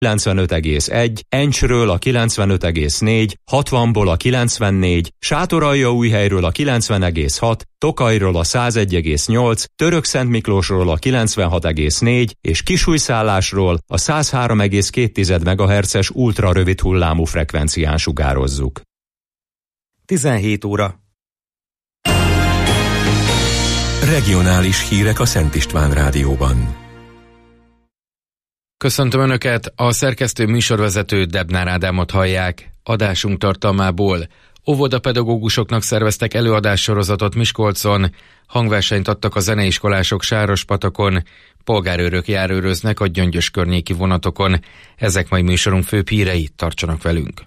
95,1, Encsről a 95,4, 60-ból a 94, Sátoraljaújhelyről a 90,6, Tokajról a 101,8, Törökszentmiklósról a 96,4 és Kisújszállásról a 103,2 MHz-es ultrarövid hullámú frekvencián sugározzuk. 17 óra. Regionális hírek a Szent István Rádióban. Köszöntöm Önöket, a szerkesztő műsorvezető Debnár Ádámot hallják. Adásunk tartalmából: óvodapedagógusoknak szerveztek előadássorozatot Miskolcon, hangversenyt adtak a zeneiskolások Sárospatakon, polgárőrök járőröznek a Gyöngyös környéki vonatokon. Ezek mai műsorunk főbb hírei, tartsanak velünk!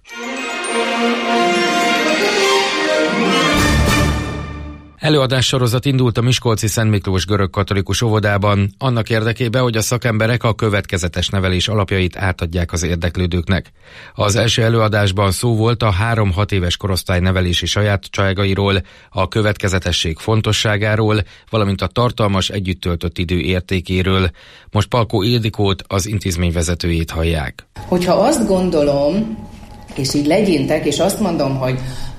Előadássorozat indult a miskolci Szent Miklós görögkatolikus óvodában, annak érdekében, hogy a szakemberek a következetes nevelés alapjait átadják az érdeklődőknek. Az első előadásban szó volt a 3-6 éves korosztály nevelési sajátosságairól, a következetesség fontosságáról, valamint a tartalmas együtt töltött idő értékéről. Most Palkó Ildikót, az intézmény vezetőjét hallják. Hogyha azt gondolom, és így legyintek, és azt mondom, hogy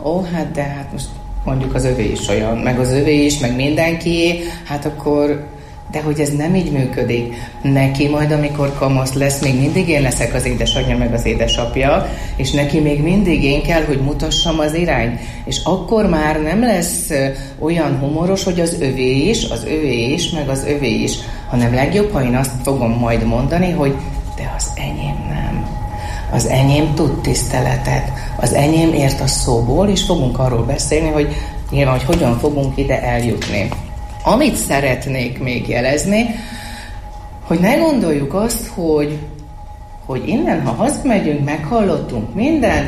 hát most mondjuk az övé is olyan, meg az övé is, meg mindenki, hát akkor, de hogy ez nem így működik. Neki majd, amikor kamasz lesz, még mindig én leszek az édesanyja, meg az édesapja, és neki még mindig én kell, hogy mutassam az irányt. És akkor már nem lesz olyan humoros, hogy az övé is, meg az övé is, hanem legjobb, ha én azt fogom majd mondani, hogy de az enyém nem. Az enyém tud tiszteletet, az enyém ért a szóból, és fogunk arról beszélni, hogy nyilván, hogy hogyan fogunk ide eljutni. Amit szeretnék még jelezni, hogy ne gondoljuk azt, hogy innen, ha hazamegyünk, meghallottunk mindent,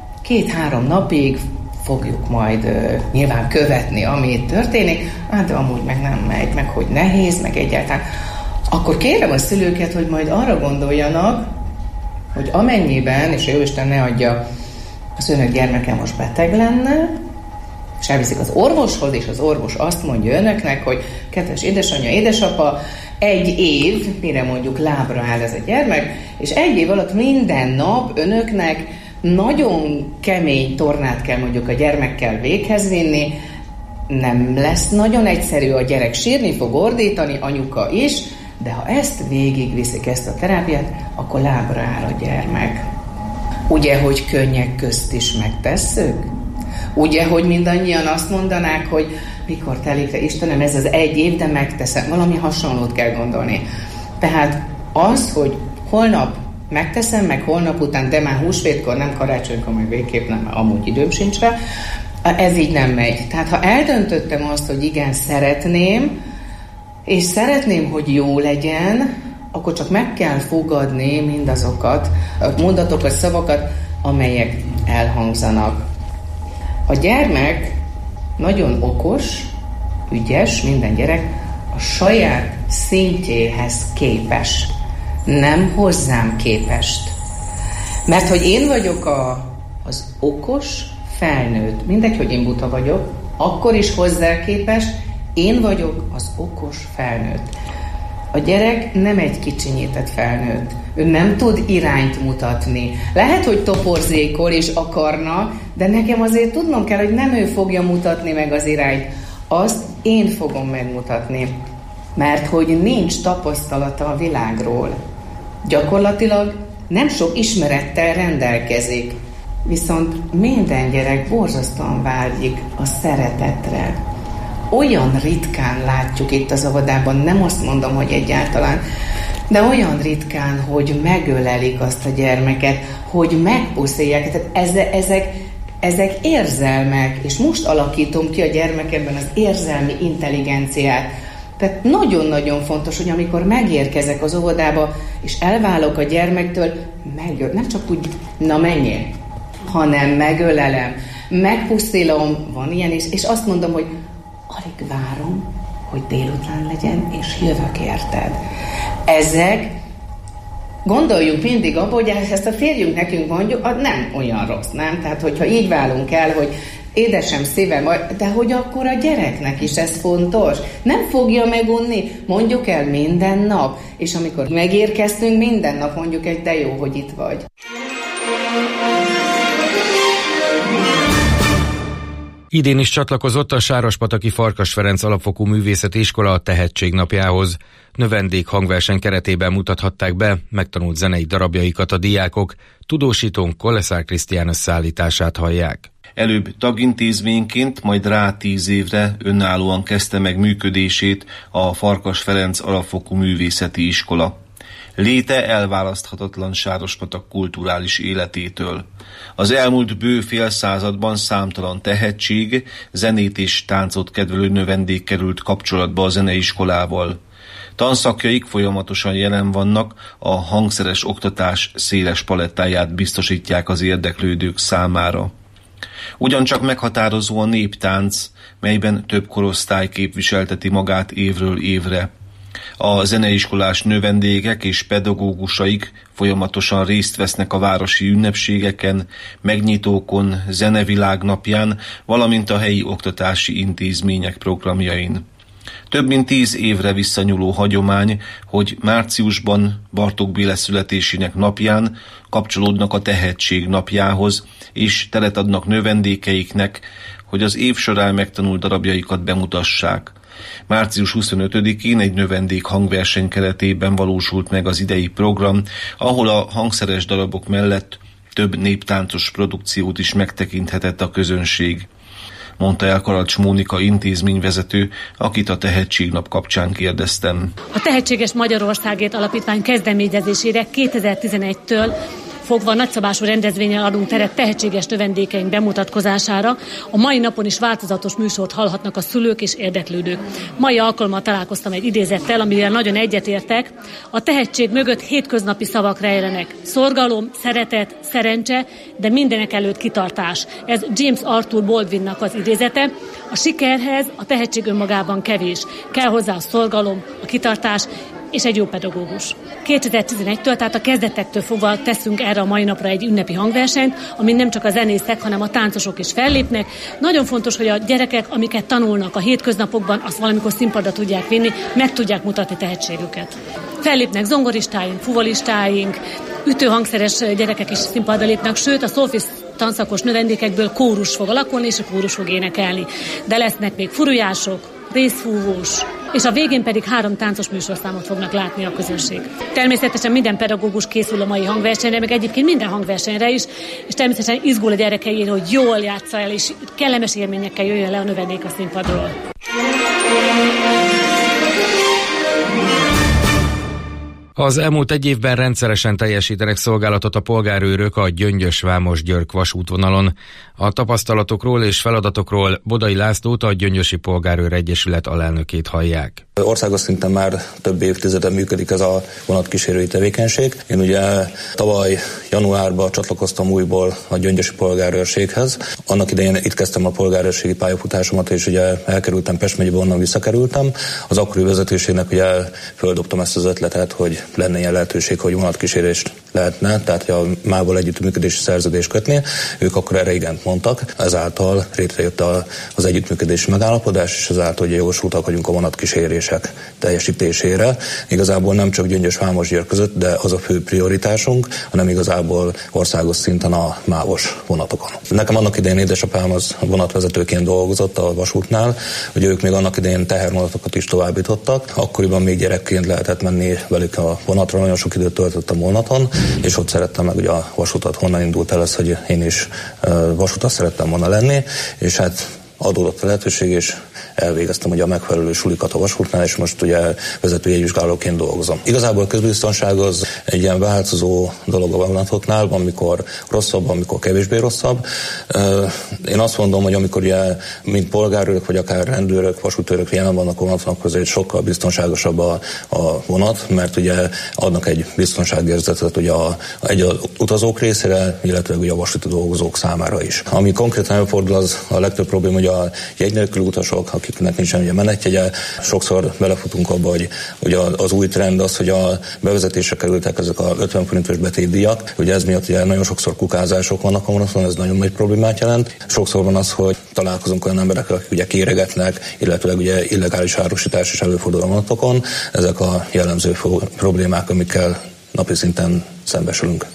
2-3 napig fogjuk majd nyilván követni, ami itt történik, de amúgy meg nem megy, meg hogy nehéz, meg egyáltalán. Akkor kérem a szülőket, hogy majd arra gondoljanak, hogy amennyiben, és Jóisten ne adja, az önök gyermeke most beteg lenne, és elviszik az orvoshoz, és az orvos azt mondja önöknek, hogy kedves édesanyja, édesapa, 1 év, mire mondjuk lábra áll ez a gyermek, és 1 év alatt minden nap önöknek nagyon kemény tornát kell mondjuk a gyermekkel véghez vinni, nem lesz nagyon egyszerű, a gyerek sírni fog, ordítani, anyuka is, de ha ezt végigviszik, ezt a terápiát, akkor lábra áll a gyermek. Ugye, hogy könnyek közt is megtesszük? Ugye, hogy mindannyian azt mondanák, hogy mikor telik le, Istenem, ez az 1 év, de megteszem. Valami hasonlót kell gondolni. Tehát az, hogy holnap megteszem, meg holnap után, de már húsvétkor, nem karácsonykor, meg végképp nem, amúgy időm sincs rá, ez így nem megy. Tehát ha eldöntöttem azt, hogy igen, szeretném, és szeretném, hogy jó legyen, akkor csak meg kell fogadni mindazokat a mondatokat, szavakat, amelyek elhangzanak. A gyermek nagyon okos, ügyes, minden gyerek a saját szintjéhez képes, nem hozzám képest. Mert hogy én vagyok az okos felnőtt, mindegy, hogy én buta vagyok, akkor is hozzá képes, én vagyok az okos felnőtt. A gyerek nem egy kicsinyített felnőtt. Ő nem tud irányt mutatni. Lehet, hogy toporzékol és akarna, de nekem azért tudnom kell, hogy nem ő fogja mutatni meg az irányt. Azt én fogom megmutatni. Mert hogy nincs tapasztalata a világról. Gyakorlatilag nem sok ismerettel rendelkezik. Viszont minden gyerek borzasztóan vágyik a szeretetre. Olyan ritkán látjuk itt az óvodában, nem azt mondom, hogy egyáltalán, de olyan ritkán, hogy megölelik azt a gyermeket, hogy megpuszilják. Tehát ezek érzelmek, és most alakítom ki a gyermekemben az érzelmi intelligenciát. Tehát nagyon-nagyon fontos, hogy amikor megérkezek az óvodába, és elválok a gyermektől, nem csak úgy, na menjél, hanem megölelem, megpuszilom, van ilyen is, és azt mondom, hogy alig várom, hogy délután legyen, és jövök érted. Ezek, gondoljunk mindig abba, hogy ezt a férjünk nekünk mondjuk, nem olyan rossz, nem? Tehát, hogyha így válunk el, hogy édesem, szívem, de hogy akkor a gyereknek is ez fontos. Nem fogja megunni, mondjuk el minden nap, és amikor megérkeztünk, minden nap mondjuk egy de jó, hogy itt vagy. Idén is csatlakozott a Sárospataki Farkas Ferenc Alapfokú Művészeti Iskola a Tehetségnapjához. Növendék hangverseny keretében mutathatták be megtanult zenei darabjaikat a diákok. Tudósítónk Koleszár Krisztián összeállítását hallják. Előbb tagintézményként, majd rá 10 évre önállóan kezdte meg működését a Farkas Ferenc Alapfokú Művészeti Iskola. Léte elválaszthatatlan Sárospatak kulturális életétől. Az elmúlt bő fél században számtalan tehetség, zenét és táncot kedvelő növendék került kapcsolatba a zeneiskolával. Tanszakjaik folyamatosan jelen vannak, a hangszeres oktatás széles palettáját biztosítják az érdeklődők számára. Ugyancsak meghatározó a néptánc, melyben több korosztály képviselteti magát évről évre. A zeneiskolás növendégek és pedagógusaik folyamatosan részt vesznek a városi ünnepségeken, megnyitókon, zenevilágnapján, valamint a helyi oktatási intézmények programjain. Több mint 10 évre visszanyúló hagyomány, hogy márciusban Bartók Béla születésének napján kapcsolódnak a Tehetség napjához, és teret adnak növendékeiknek, hogy az év során megtanult darabjaikat bemutassák. Március 25-én egy növendék hangverseny keretében valósult meg az idei program, ahol a hangszeres darabok mellett több néptáncos produkciót is megtekinthetett a közönség, mondta el Karacs Mónika intézményvezető, akit a Tehetségnap kapcsán kérdeztem. A Tehetséges Magyarországért Alapítvány kezdeményezésére 2011-től fogva nagyszabású rendezvényen adunk teret tehetséges növendékeink bemutatkozására. A mai napon is változatos műsort hallhatnak a szülők és érdeklődők. Mai alkalommal találkoztam egy idézettel, amivel nagyon egyetértek. A tehetség mögött hétköznapi szavak rejlenek. Szorgalom, szeretet, szerencse, de mindenek előtt kitartás. Ez James Arthur Baldwinnak az idézete. A sikerhez a tehetség önmagában kevés. Kell hozzá a szorgalom, a kitartás, és egy jó pedagógus. 2011-től, tehát a kezdetektől fogva teszünk erre a mai napra egy ünnepi hangversenyt, amin nem csak a zenészek, hanem a táncosok is fellépnek. Nagyon fontos, hogy a gyerekek, amiket tanulnak a hétköznapokban, azt valamikor színpadra tudják vinni, meg tudják mutatni tehetségüket. Fellépnek zongoristáink, fuvolistáink, ütőhangszeres gyerekek is színpadra lépnek, sőt a szolfisz tanszakos növendékekből kórus fog alakulni, és a kórus fog énekelni. De lesznek még furujások, részfúvós, és a végén pedig 3 táncos műsorszámot fognak látni a közönség. Természetesen minden pedagógus készül a mai hangversenyre, meg egyébként minden hangversenyre is, és természetesen izgul a gyerekein, hogy jól játsza el, és kellemes élményekkel jöjjön le a növendék a színpadról. Az elmúlt egy évben rendszeresen teljesítenek szolgálatot a polgárőrök a Gyöngyös-Vámos-Györk vasútvonalon. A tapasztalatokról és feladatokról Bodai Lászlót, a Gyöngyösi Polgárőr Egyesület alelnökét hallják. Országos szinten már több évtizeden működik ez a vonatkísérői tevékenység. Én ugye tavaly januárban csatlakoztam újból a Gyöngyösi Polgárőrséghez. Annak idején itt kezdtem a polgárőrségi pályafutásomat, és ugye elkerültem Pest megyébe, onnan visszakerültem. Az akkori vezetőségnek ugye földobtam ezt az ötletet, hogy lenne ilyen lehetőség, hogy vonatkísérést lehetne, tehát a MÁV-val együttműködési szerződést kötni. Ők akkor erre igent mondtak, ezáltal létrejött az együttműködési megállapodás, és ezáltal ugye jogosultak vagyunk a vonatkísérések teljesítésére. Igazából nem csak Gyöngyös-Vámos-Győr között, de az a fő prioritásunk, hanem igazából országos szinten a MÁV-os vonatokon. Nekem annak idején édesapám az vonatvezetőként dolgozott a vasútnál, ugye ők még annak idején tehervonatokat is továbbítottak. Akkoriban még gyerekként lehetett menni velük a vonatra, nagyon sok időt töltöttem vonaton, és ott szerettem meg ugye a vasutat, honnan indult el ez, hogy én is vasutas szerettem volna lenni, és hát adódott a lehetőség, és elvégeztem ugye a megfelelő sulikat a vasútnál, és most ugye vezetőjegyvizsgálóként dolgozom. Igazából a közbiztonság az egy ilyen változó dolog a vonatoknál, amikor rosszabb, amikor kevésbé rosszabb. Én azt mondom, hogy amikor ugye mint polgárőrök, vagy akár rendőrök, vasútőrök jelen vannak a vonaton, akkor azért sokkal biztonságosabb a vonat, mert ugye adnak egy biztonságérzetet ugye egy utazók részére, illetve ugye a vasúti dolgozók számára is. Ami konkrétan előfordul, az a legtöbb probléma, hogy a jegy nélküli utasok, akiknek nincsen ugye menetjegye. Sokszor belefutunk abba, hogy az új trend az, hogy a bevezetésre kerültek ezek a 50 forintos betétdíjak. Ugye ez miatt ugye nagyon sokszor kukázások vannak a vonaton, ez nagyon nagy problémát jelent. Sokszor van az, hogy találkozunk olyan emberekkel, akik ugye kéregetnek, illetve ugye illegális árusítás is előfordul a vonatokon. Ezek a jellemző problémák, amikkel napi szinten szembesülünk.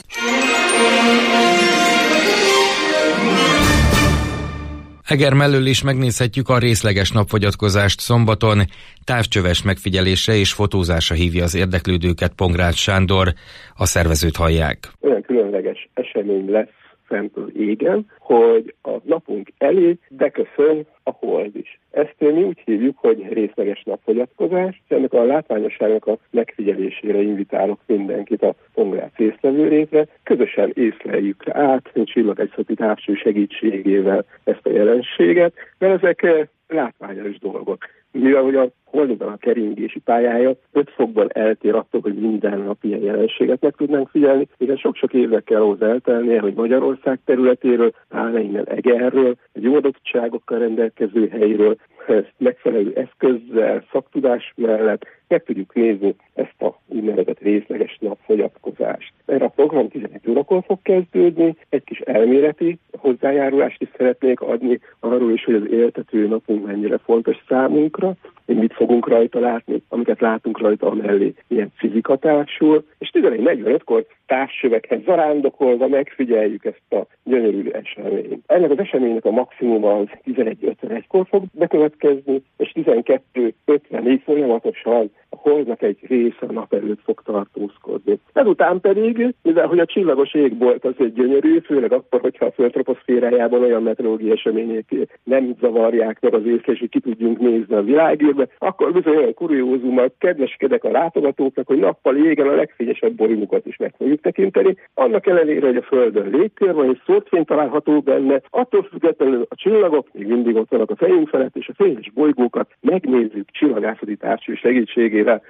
Eger mellől is megnézhetjük a részleges napfogyatkozást szombaton. Távcsöves megfigyelésre és fotózásra hívja az érdeklődőket Pongrácz Sándor. A szervezőt hallják. Olyan különleges esemény lesz fent az égen, hogy a napunk elé beköszön a hold is. Ezt mi úgy hívjuk, hogy részleges napfogyatkozás, és ennek a látványosságnak a megfigyelésére invitálok mindenkit a Pongrácz észlelőrétre. Közösen észleljük át csillagászati távcső segítségével ezt a jelenséget, mert ezek látványos dolgok. Mivel hogy a holdban a keringési pályája 5 fokban eltér attól, hogy minden nap ilyen jelenséget meg tudnánk figyelni, hiszen sok-sok évnek kell ahhoz eltelnie, hogy Magyarország területéről, pláne innen Egerről, egy jó adottságokkal rendelkező helyről, ezt megfelelő eszközzel, szaktudás mellett meg tudjuk nézni ezt a úgynevezett részleges napfogyatkozást. Erre a program 11 órakor fog kezdődni, egy kis elméleti hozzájárulást is szeretnék adni arról is, hogy az éltető napunk mennyire fontos számunkra, hogy mit fogunk rajta látni, amiket látunk rajta amellé, milyen fizika társul, és 11:45-kor távcsövekhez zarándokolva megfigyeljük ezt a gyönyörű eseményt. Ennek az eseménynek a maximum az 11:51-kor fog bekövetkezni, és 12:50-ig folyamatosan a holdnak egy része a nap előtt fog tartózkodni. Ezután pedig, mivel hogy a csillagos égbolt az egy gyönyörű, főleg akkor, hogyha a Föld troposzférájában olyan meteorológiai események nem zavarják meg az észlelést, hogy ki tudjunk nézni a világűrbe, akkor bizony olyan kuriózummal kedveskedek a látogatóknak, hogy nappal égen a legfényesebb bolygókat is meg fogjuk tekinteni. Annak ellenére, hogy a Földön légkör van, és szótfény található benne, attól függetlenül a csillagok még mindig ott vannak a fejünk felett, és a fényes bolygókat megnézzük csillagászati távcső segítségével.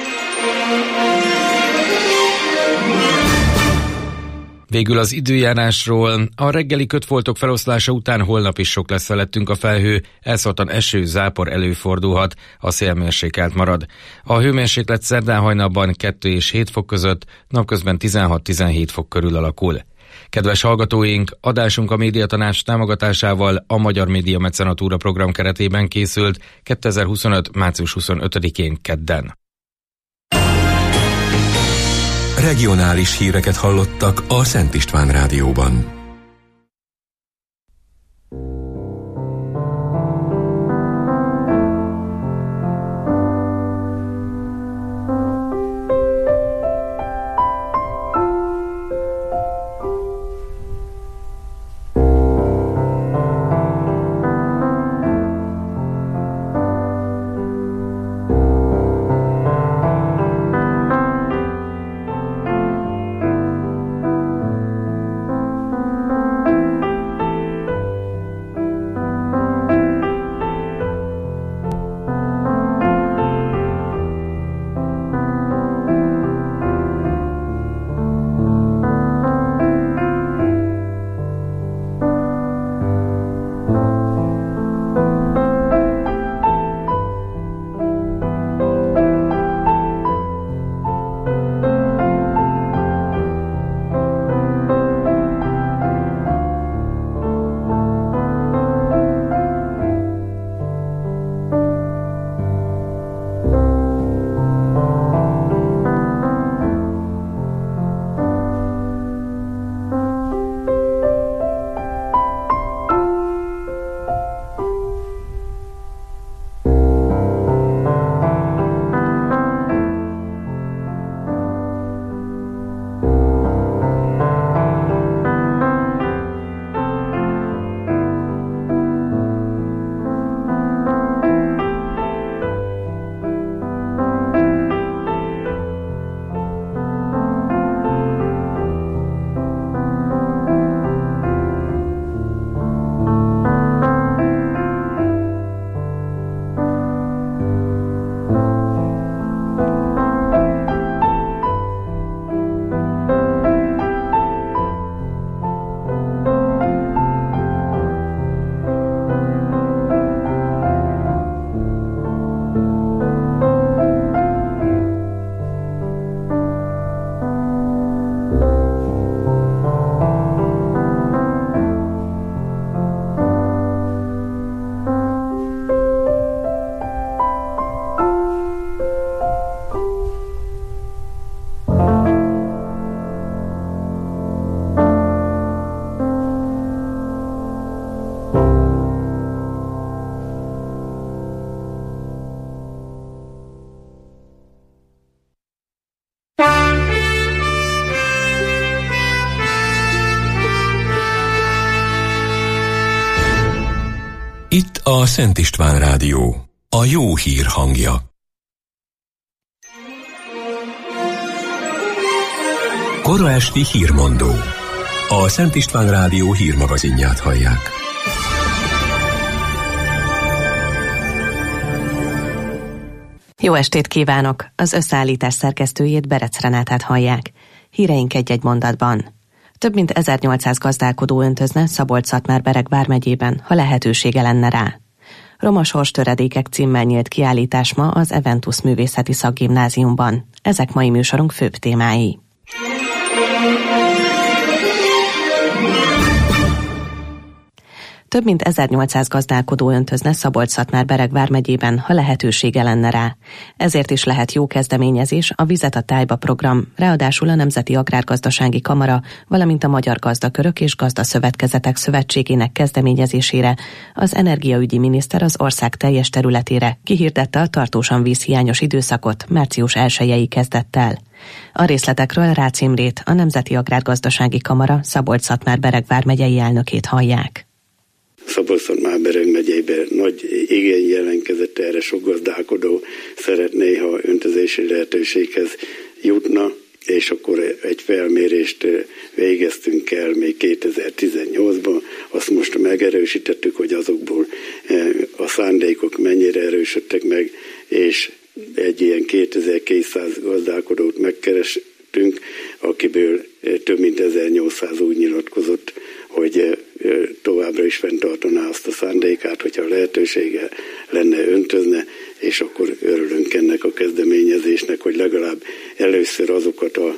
Végül az időjárásról. A reggeli kötfoltok feloszlása után holnap is sok lesz felettünk a felhő, elszórtan eső, zápor előfordulhat, a szél mérsékelt marad. A hőmérséklet szerdán hajnalban 2 és 7 fok között, napközben 16-17 fok körül alakul. Kedves hallgatóink, adásunk a Médiatanács támogatásával a Magyar Média Mecenatúra program keretében készült 2025. március 25-én kedden. Regionális híreket hallottak a Szent István Rádióban. Itt a Szent István Rádió, a jó hír hangja. Kora esti hírmondó. A Szent István Rádió hírmagazinját hallják. Jó estét kívánok! Az összeállítás szerkesztőjét, Berec Renátát hallják. Híreink egy-egy mondatban. Több mint 1800 gazdálkodó öntözne Szabolcs-Szatmár-Bereg vármegyében, ha lehetősége lenne rá. Roma sorstöredékek címmel nyílt kiállítás ma az Eventus Művészeti Szakgimnáziumban. Ezek mai műsorunk főbb témái. Több mint 1800 gazdálkodó öntözne Szabolcs-Szatmár-Bereg vármegyében, ha lehetősége lenne rá. Ezért is lehet jó kezdeményezés a Vizet a tájba program, ráadásul a Nemzeti Agrárgazdasági Kamara, valamint a Magyar Gazdakörök és Gazdaszövetkezetek Szövetségének kezdeményezésére az energiaügyi miniszter az ország teljes területére kihirdette a tartósan vízhiányos időszakot március 1-i kezdettel. A részletekről Rácz Imrét, a Nemzeti Agrárgazdasági Kamara Szabolcs-Szatmár-Bereg vármegyei elnökét hallják. Szabolcs-Szatmár-Bereg megyében nagy igény jelentkezett erre, sok gazdálkodó szeretné, ha öntözési lehetőséghez jutna, és akkor egy felmérést végeztünk el még 2018-ban, azt most megerősítettük, hogy azokból a szándékok mennyire erősödtek meg, és egy ilyen 2200 gazdálkodót megkerestünk, akiből több mint 1800 úgy nyilatkozott, hogy továbbra is fenntartaná azt a szándékát, hogyha lehetősége lenne, öntözne, és akkor örülünk ennek a kezdeményezésnek, hogy legalább először azokat a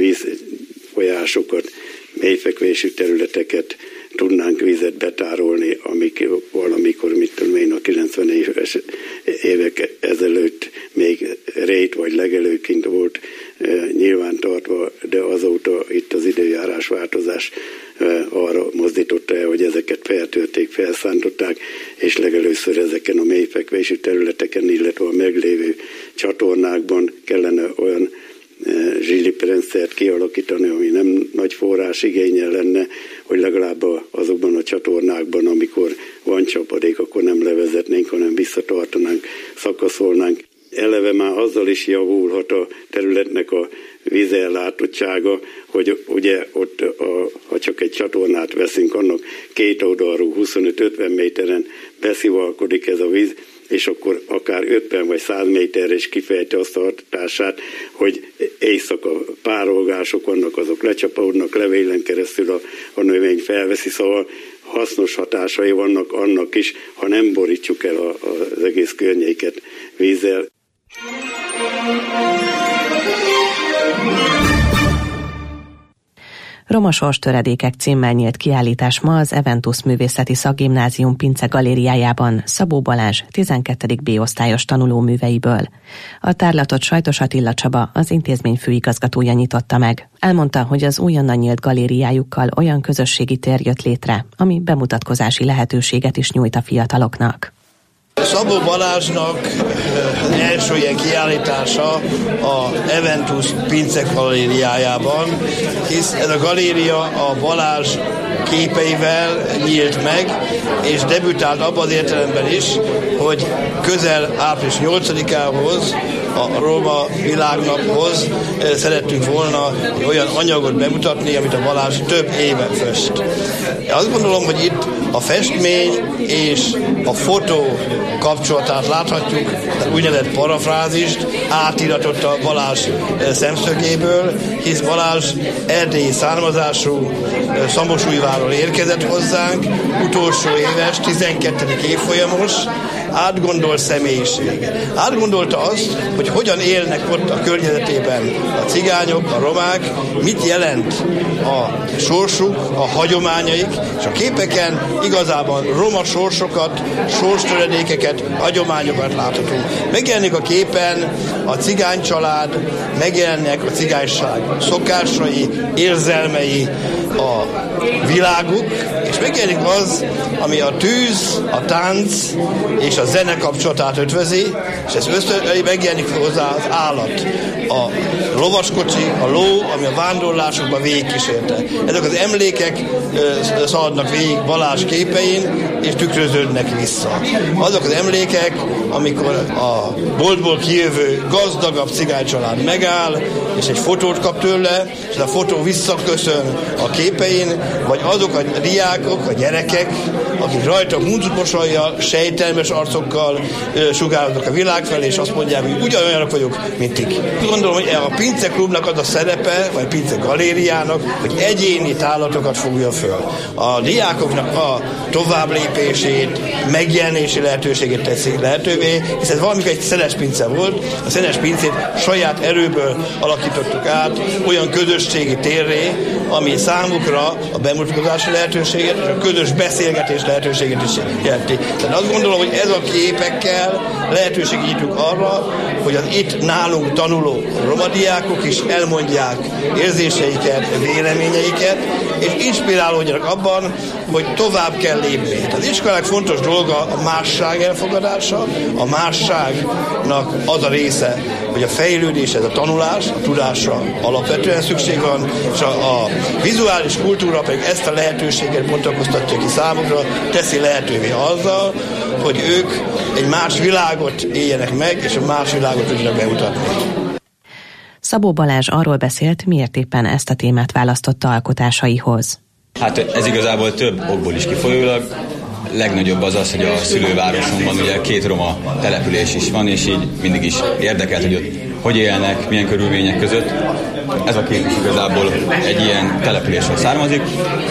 vízfolyásokat, mélyfekvésű területeket tudnánk vizet betárolni, amik valamikor, mit tudom én, a 90 éves évek ezelőtt még rét vagy legelőként volt nyilvántartva, de azóta itt az időjárás változás arra mozdította el, hogy ezeket feltörték, felszántották, és legelőször ezeken a mélyfekvésű területeken, illetve a meglévő csatornákban kellene olyan zsilipirendszert kialakítani, ami nem nagy forrás igényel lenne, hogy legalább azokban a csatornákban, amikor van csapadék, akkor nem levezetnénk, hanem visszatartanánk, szakaszolnánk. Eleve már azzal is javulhat a területnek a vízellátottsága, hogy ugye ott, ha csak egy csatornát veszünk, annak két oldalról 25-50 méteren beszivalkodik ez a víz, és akkor akár 50 vagy 100 méterre is kifejti azt a hatását, hogy éjszaka párolgások vannak, azok lecsapódnak, levélen keresztül a növény felveszi, szóval hasznos hatásai vannak annak is, ha nem borítsuk el az egész környéket vízzel. Roma sorstöredékek címmel nyílt kiállítás ma az Eventus Művészeti Szakgimnázium Pince galériájában Szabó Balázs 12. B-osztályos tanulóműveiből. A tárlatot Sajtos Attila Csaba, az intézmény főigazgatója nyitotta meg. Elmondta, hogy az újonnan nyílt galériájukkal olyan közösségi tér jött létre, ami bemutatkozási lehetőséget is nyújt a fiataloknak. Szabó Balázsnak az első ilyen kiállítása a Eventus Pince galériájában, hisz ez a galéria a Balázs képeivel nyílt meg, és debütált abban az értelemben is, hogy közel április 8-ához, a Roma világnaphoz szerettünk volna olyan anyagot bemutatni, amit a Balázs több éve fest. Azt gondolom, hogy itt a festmény és a fotó kapcsolatát láthatjuk, úgynevezett parafrázist, átiratott a Balázs szemszögéből, hisz Balázs erdélyi származású Szamosújváról érkezett hozzánk, utolsó éves, 12. évfolyamos, átgondolt személyiség. Átgondolta azt, hogy hogyan élnek ott a környezetében a cigányok, a romák, mit jelent a sorsuk, a hagyományaik, és a képeken igazában roma sorsokat, sorstöredékeket, hagyományokat láthatunk. Megjelenik a képen a cigány család, megjelennek a cigányság szokásai, érzelmei, a világuk, és megjelenik az, ami a tűz, a tánc és a zene kapcsolatát ötvözi, és ez megjelenik hozzá az állat. a lovaskocsi, a ló, ami a vándorlásokban végigkísérte. Ezek az emlékek szaladnak végig Balázs képein, és tükröződnek vissza. Azok az emlékek, amikor a boltból kijövő gazdagabb cigánycsalád megáll, és egy fotót kap tőle, és a fotó visszaköszön a képein, vagy azok a diákok, a gyerekek, akik rajta muncukosaljal, sejtelmes arcokkal sugároznak a világ felé, és azt mondják, hogy ugyanolyanok vagyok, mint ti. Gondolom, hogy a Pince Klubnak az a szerepe, vagy Pince Galériának, hogy egyéni tálatokat fogja föl. A diákoknak a továbblépését, megjelenési lehetőségét teszik lehetővé, hiszen ez valamikor egy szenes pince volt, a szenes pincét saját erőből alakítottuk át olyan közösségi térré, ami számukra a bemutatkozási lehetőséget és a közös beszélgetés lehetőséget is jelenti. Tehát azt gondolom, hogy ez a képekkel lehetőséget nyitunk arra, hogy az itt nálunk tanuló roma diákok is elmondják érzéseiket, véleményeiket, és inspirálódjanak abban, hogy tovább kell lépni. Az iskolák fontos dolga a másság elfogadása, a másságnak az a része, hogy a fejlődés, ez a tanulás, a tudásra alapvetően szükség van, és a vizuális kultúra pedig ezt a lehetőséget bontakoztatja ki számukra, teszi lehetővé azzal, hogy ők egy más világot éljenek meg, és a más világot tudjanak bemutatni. Szabó Balázs arról beszélt, miért éppen ezt a témát választotta alkotásaihoz. Hát ez igazából több okból is kifolyólag. Legnagyobb az az, hogy a szülővárosomban ugye 2 roma település is van, és így mindig is érdekelt, hogy ott hogy élnek, milyen körülmények között. Ez a kép is igazából egy ilyen településről származik.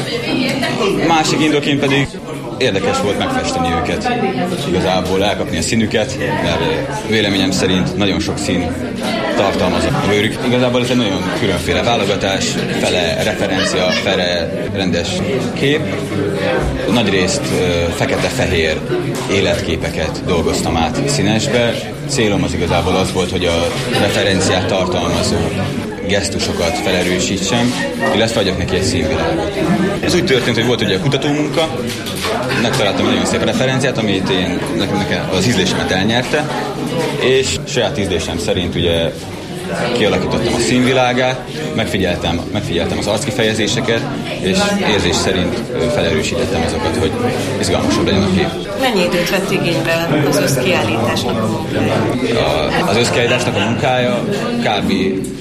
Másik indokként pedig érdekes volt megfesteni őket, igazából elkapni a színüket, mert véleményem szerint nagyon sok szín tartalmaz a bőrük. Igazából ez egy nagyon különféle válogatás, fele referencia, fele rendes kép. Nagyrészt fekete-fehér életképeket dolgoztam át színesbe. Célom az igazából az volt, hogy a referenciát tartalmazó gesztusokat felerősítsem, illetve adjak neki egy színvilágot. Ez úgy történt, hogy volt ugye a kutatómunka, megtaláltam egy nagyon szép referenciát, amit én nekem az ízlésemet elnyerte, és saját ízlésem szerint ugye kialakítottam a színvilágát, megfigyeltem az arckifejezéseket, és érzés szerint felerősítettem azokat, hogy izgalmasabb legyen a kép. Mennyi időt vett igénybe az összkiállításnak a munkája? Az összkiállításnak a munkája kb.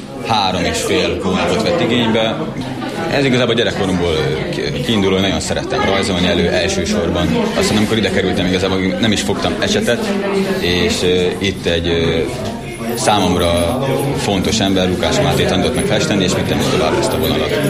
3,5 hónapot vett igénybe. Ez igazából gyerekkoromból kiinduló, nagyon szerettem rajzolni elsősorban. Aztán amikor ide kerültem, igazából nem is fogtam ecsetet, és itt egy számomra fontos ember, Lukács Máté tanított meg festeni, és vittem tovább ezt a vonalat.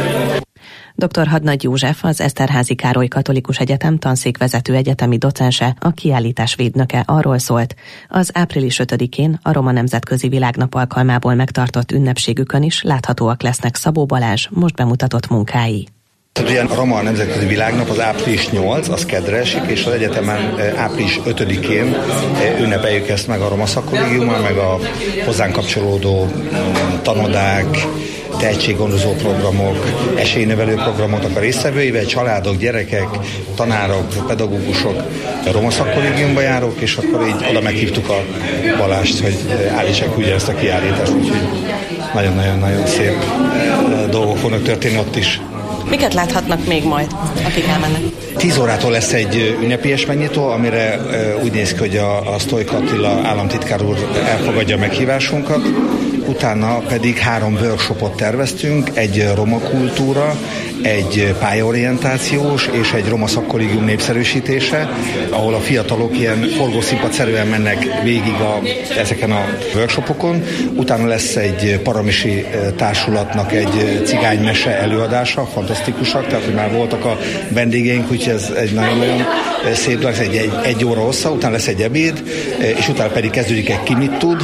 Dr. Hadnagy József, az Eszterházy Károly Katolikus Egyetem tanszékvezető egyetemi docense, a kiállítás védnöke arról szólt, az április 5-én a Roma Nemzetközi Világnap alkalmából megtartott ünnepségükön is láthatóak lesznek Szabó Balázs most bemutatott munkái. Tehát ugye a Roma Nemzetközi Világnap az április 8, az kedre esik, és az egyetemen április 5-én ünnepeljük ezt meg a Roma Szakkollégiummal, meg a hozzánk kapcsolódó tanodák, tehetséggondozó programok, esélynevelő programoknak a résztvevőivel, családok, gyerekek, tanárok, pedagógusok, a Roma Szakkollégiumba járok, és akkor így oda meghívtuk a Balást, hogy állítsák ugye ezt a kiállítást, úgyhogy nagyon-nagyon szép dolgok fognak történni ott is. Miket láthatnak még majd, akik elmennek? 10 órától lesz egy ünnepélyes megnyitó, amire úgy néz ki, hogy a Sztojka Attila államtitkár úr elfogadja a meghívásunkat. Utána pedig 3 workshopot terveztünk, egy roma kultúra, egy pályaorientációs és egy roma szakkollégium népszerűsítése, ahol a fiatalok ilyen forgószínpadszerűen mennek végig ezeken a workshopokon. Utána lesz egy paramisi társulatnak egy cigánymese előadása, fantasztikusak, tehát hogy már voltak a vendégeink, úgyhogy ez egy nagyon-nagyon szép, lesz egy óra hossza, utána lesz egy ebéd, és utána pedig kezdődik egy Ki mit tud,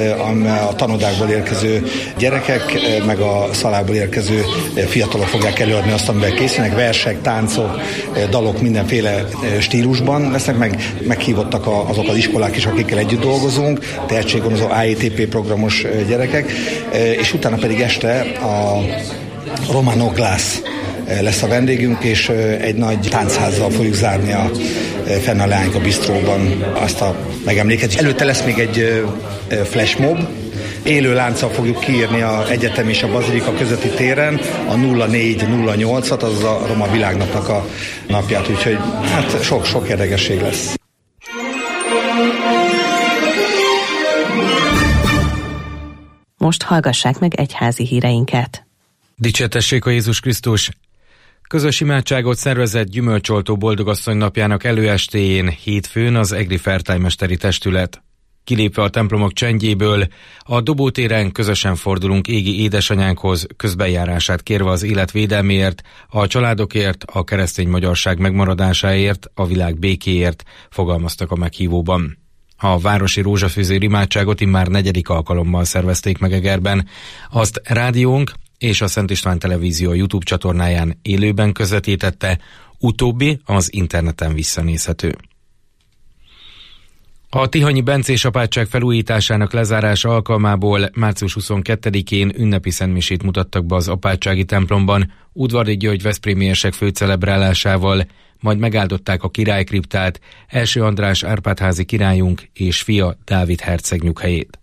a tanodákból érkező gyerekek, meg a szalából érkező fiatalok fogják előadni azt, amivel készülnek, versek, táncok, dalok mindenféle stílusban lesznek, meghívottak azok az iskolák is, akikkel együtt dolgozunk, tehetséggondozó AETP programos gyerekek, és utána pedig este a Romano Glass lesz a vendégünk, és egy nagy táncházzal fogjuk zárni fenn a Leányka Bistróban azt a megemlékezést. Előtte lesz még egy flashmob, élő lánccal fogjuk kiírni az egyetem és a bazilika közötti téren a 0408-at, az a Roma Világnapnak a napját, úgyhogy hát sok érdekesség lesz. Most hallgassák meg egyházi híreinket. Dicsértessék a Jézus Krisztus! Közös imádságot szervezett Gyümölcsoltó Boldogasszony napjának előestéjén hétfőn az Egri Fertájmesteri Testület. Kilépve a templomok csendjéből, a Dobótéren közösen fordulunk égi édesanyánkhoz, közbenjárását kérve az élet védelméért, a családokért, a keresztény magyarság megmaradásáért, a világ békéért, fogalmaztak a meghívóban. A városi rózsafűzér imádságot immár 4. alkalommal szervezték meg Egerben. Azt rádiónk és a Szent István Televízió YouTube csatornáján élőben közvetítette, utóbbi az interneten visszanézhető. A tihanyi bencés apátság felújításának lezárása alkalmából március 22-én ünnepi szentmisét mutattak be az apátsági templomban Udvardi György veszprémi érsek főcelebrálásával, majd megáldották a királykriptát, Első András Árpád-házi királyunk és fia Dávid herceg nyughelyét.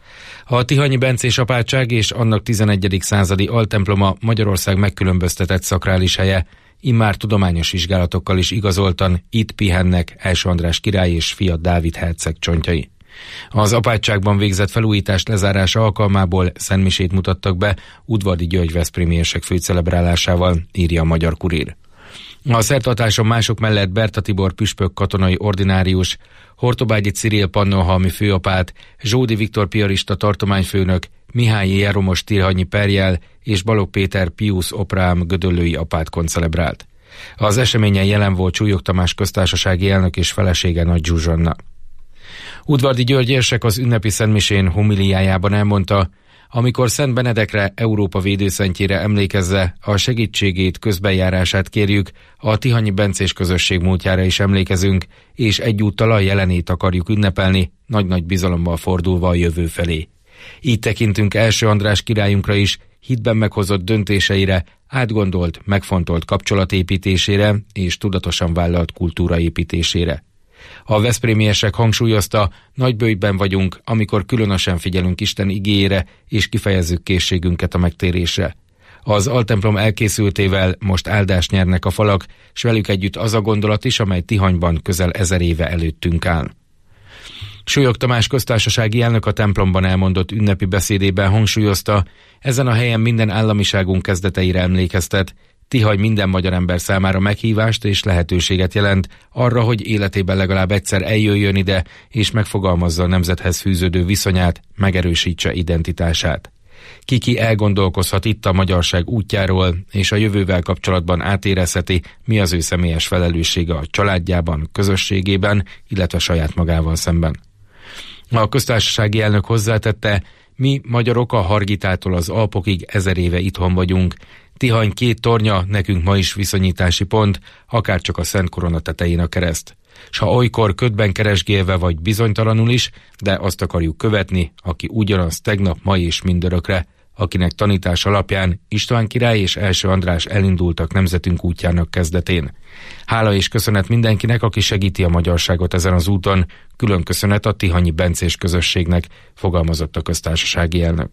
A tihanyi bencés apátság és annak 11. századi altemploma Magyarország megkülönböztetett szakrális helye, immár tudományos vizsgálatokkal is igazoltan itt pihennek Első András király és fia Dávid herceg csontjai. Az apátságban végzett felújítás lezárása alkalmából szentmisét mutattak be Udvardi György veszprémi érsek főcelebrálásával, írja a Magyar Kurír. A szertartáson mások mellett Berta Tibor püspök katonai ordinárius, Hortobágyi Cyril pannonhalmi főapát, Zsódi Viktor piarista tartományfőnök, Mihály Jeromos tirhanyi perjel és Balogh Péter Piusz Oprám gödöllői apát koncelebrált. Az eseményen jelen volt Súlyog Tamás köztársasági elnök és felesége Nagy Zsuzsanna. Udvardi György érsek az ünnepi szentmisén homiliájában elmondta, amikor Szent Benedekre, Európa védőszentjére emlékezve a segítségét, közbenjárását kérjük, a tihanyi bencés közösség múltjára is emlékezünk, és egyúttal a jelenét akarjuk ünnepelni, nagy-nagy bizalommal fordulva a jövő felé. Így tekintünk Első András királyunkra is, hitben meghozott döntéseire, átgondolt, megfontolt kapcsolatépítésére és tudatosan vállalt kultúraépítésére. A veszprémiesek hangsúlyozta, nagy bőjtben vagyunk, amikor különösen figyelünk Isten igéjére és kifejezzük készségünket a megtérésre. Az altemplom elkészültével most áldást nyernek a falak, s velük együtt az a gondolat is, amely Tihanyban közel 1000 éve előttünk áll. Súlyog Tamás köztársasági elnök a templomban elmondott ünnepi beszédében hangsúlyozta, ezen a helyen minden államiságunk kezdeteire emlékeztet, Tihany minden magyar ember számára meghívást és lehetőséget jelent arra, hogy életében legalább egyszer eljöjjön ide, és megfogalmazza a nemzethez fűződő viszonyát, megerősítse identitását. Ki elgondolkozhat itt a magyarság útjáról, és a jövővel kapcsolatban átérezheti, mi az ő személyes felelőssége a családjában, közösségében, illetve saját magával szemben. A köztársasági elnök hozzátette, mi magyarok a Hargitától az Alpokig 1000 éve itthon vagyunk. Tihany 2 tornya nekünk ma is viszonyítási pont, akárcsak a Szent Korona tetején a kereszt. S ha olykor ködben keresgélve vagy bizonytalanul is, de azt akarjuk követni, aki ugyanaz tegnap, ma és mindörökre, akinek tanítás alapján István király és Első András elindultak nemzetünk útjának kezdetén. Hála és köszönet mindenkinek, aki segíti a magyarságot ezen az úton, külön köszönet a tihanyi bencés közösségnek, fogalmazott a köztársasági elnök.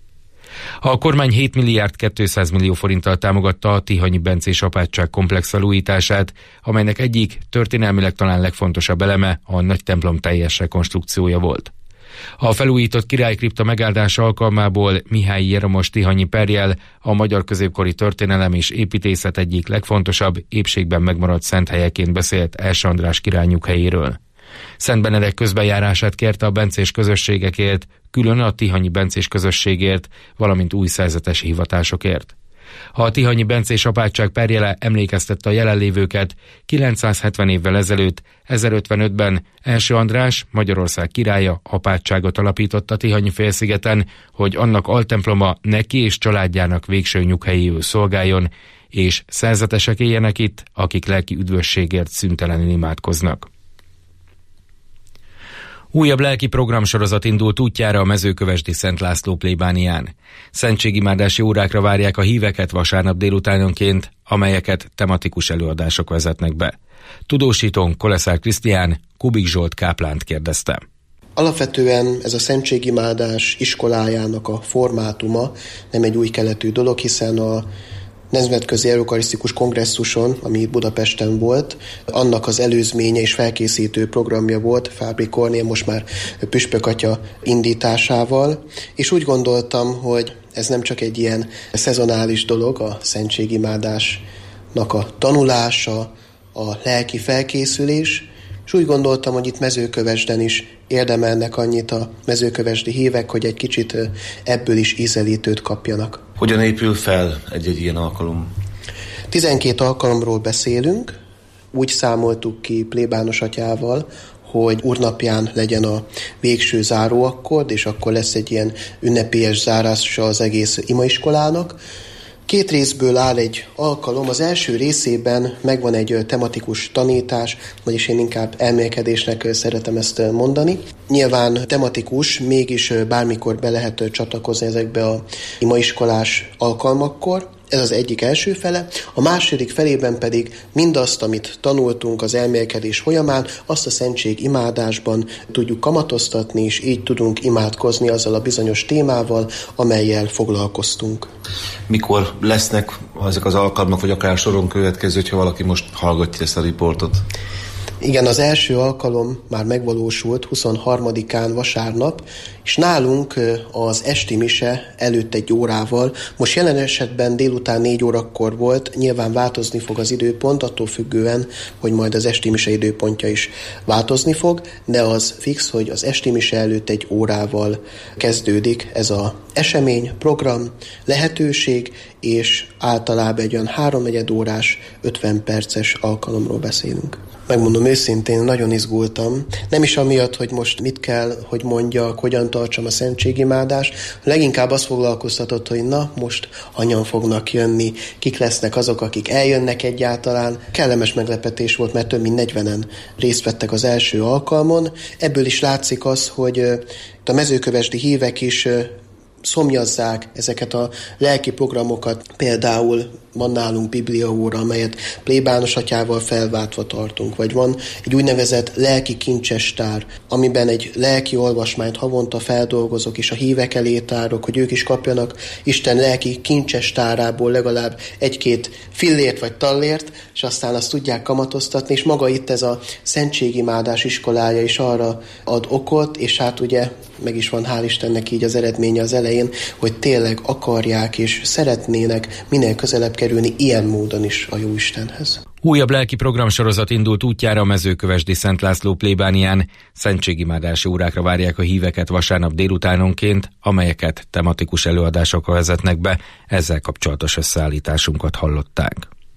A kormány 7 milliárd 200 millió forinttal támogatta a tihanyi bencés apátság komplex felújítását, amelynek egyik történelmileg talán legfontosabb eleme a nagy templom teljes rekonstrukciója volt. A felújított királykripta megáldása alkalmából Mihály Jeromos tihanyi perjel a magyar középkori történelem és építészet egyik legfontosabb, épségben megmaradt szent helyeként beszélt Első András király nyughelyéről. Szent Benedek közbenjárását kérte a bencés közösségekért, külön a tihanyi bencés közösségért, valamint új szerzetesi hivatásokért. A tihanyi bencés apátság perjele emlékeztette a jelenlévőket 970 évvel ezelőtt, 1055-ben Első András, Magyarország királya apátságot alapított a Tihanyi félszigeten, hogy annak altemploma neki és családjának végső nyughelyéül szolgáljon, és szerzetesek éljenek itt, akik lelki üdvösségért szüntelenül imádkoznak. Újabb lelki programsorozat indult útjára a mezőkövesdi Szent László plébánián. Szentségimádássi órákra várják a híveket vasárnap délutánonként, amelyeket tematikus előadások vezetnek be. Tudósítón Koleszár Krisztián, Kubik Zsolt káplánt kérdezte. Alapvetően ez a szentségimádás iskolájának a formátuma nem egy új keletű dolog, hiszen a Nemzetközi Eukarisztikus Kongresszuson, ami itt Budapesten volt, annak az előzménye és felkészítő programja volt Fábri Kornél, most már Püspök atya indításával, és úgy gondoltam, hogy ez nem csak egy ilyen szezonális dolog, a szentségimádásnak a tanulása, a lelki felkészülés, és úgy gondoltam, hogy itt Mezőkövesden is érdemelnek annyit a mezőkövesdi hívek, hogy egy kicsit ebből is ízelítőt kapjanak. Hogyan épül fel egy ilyen alkalom? 12 alkalomról beszélünk, úgy számoltuk ki plébános atyával, hogy úrnapján legyen a végső záróakkord, és akkor lesz egy ilyen ünnepélyes zárása az egész imaiskolának. 2 részből áll egy alkalom. Az első részében megvan egy tematikus tanítás, vagyis én inkább elmélkedésnek szeretem ezt mondani. Nyilván tematikus, mégis bármikor be lehet csatlakozni ezekbe a imaiskolás alkalmakkor. Ez az egyik első fele. A második felében pedig mindazt, amit tanultunk az elmélkedés folyamán, azt a szentség imádásban tudjuk kamatoztatni, és így tudunk imádkozni azzal a bizonyos témával, amellyel foglalkoztunk. Mikor lesznek ezek az alkalmak, vagy akár soron következő, hogyha valaki most hallgatja ezt a riportot? Igen, az első alkalom már megvalósult 23-án vasárnap, és nálunk az esti mise előtt 1 órával, most jelen esetben délután 4 órakor volt, nyilván változni fog az időpont, attól függően, hogy majd az esti mise időpontja is változni fog, de az fix, hogy az esti mise előtt 1 órával kezdődik ez az esemény, program, lehetőség, és általában egy olyan 3-4 órás, 50 perces alkalomról beszélünk. Megmondom őszintén, nagyon izgultam. Nem is amiatt, hogy most mit kell, hogy mondjak, hogyan tartsam a szentségimádást. Leginkább azt foglalkoztatott, hogy na, most hanyan fognak jönni, kik lesznek azok, akik eljönnek egyáltalán. Kellemes meglepetés volt, mert több mint 40-en részt vettek az első alkalmon. Ebből is látszik az, hogy a mezőkövesdi hívek is szomjazzák ezeket a lelki programokat. Például van nálunk bibliaóra, amelyet plébános atyával felváltva tartunk, vagy van egy úgynevezett lelki kincsestár, amiben egy lelki olvasmányt havonta feldolgozok, és a hívek elé tárok, hogy ők is kapjanak Isten lelki kincsestárából legalább 1-2 fillért vagy tallért, és aztán azt tudják kamatoztatni, és maga itt ez a szentségimádás iskolája is arra ad okot, és hát ugye meg is van, hál' Istennek így az eredménye az elején, hogy tényleg akarják és szeretnének minél közelebb kerülni ilyen módon is a Jóistenhez. Újabb lelki programsorozat indult útjára a Mezőkövesdi Szent László plébánián. Szentségimádási órákra várják a híveket vasárnap délutánonként, amelyeket tematikus előadásokkal vezetnek be. Ezzel kapcsolatos összeállításunkat hallották.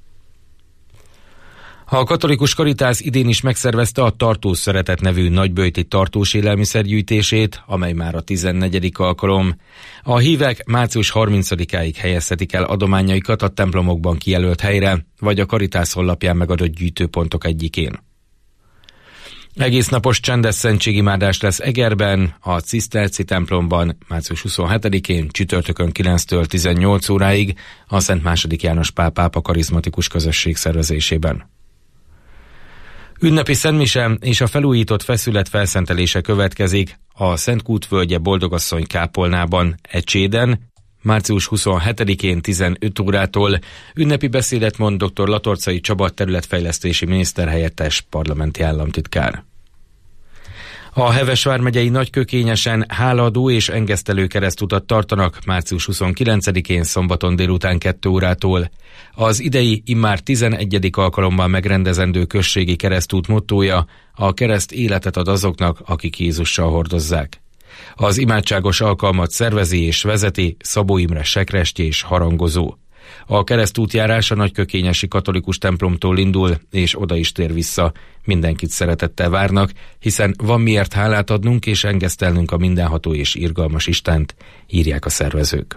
A katolikus Karitász idén is megszervezte a Tartós Szeretet nevű nagyböjti tartós élelmiszergyűjtését, amely már a 14. alkalom. A hívek március 30-áig helyezhetik el adományaikat a templomokban kijelölt helyre, vagy a Karitász honlapján megadott gyűjtőpontok egyikén. Egész napos csendes szentségimádás lesz Egerben, a Ciszterci templomban március 27-én, csütörtökön 9-től 18 óráig a Szent II. János Pál pápa karizmatikus közösség szervezésében. Ünnepi szentmise és a felújított feszület felszentelése következik a Szent Kútvölgye Boldogasszony kápolnában, Ecséden, március 27-én 15 órától. Ünnepi beszédet mond dr. Latorcai Csaba területfejlesztési miniszterhelyettes parlamenti államtitkár. A Heves vármegyei Nagykökényesen hálaadó és engesztelő keresztutat tartanak március 29-én szombaton délután 2 órától. Az idei immár 11. alkalommal megrendezendő községi keresztút mottója: a kereszt életet ad azoknak, akik Jézussal hordozzák. Az imádságos alkalmat szervezi és vezeti Szabó Imre sekrestye és harangozó. A keresztútjárás a Nagykökényesi katolikus templomtól indul, és oda is tér vissza. Mindenkit szeretettel várnak, hiszen van miért hálát adnunk és engesztelnünk a mindenható és irgalmas Istent, írják a szervezők.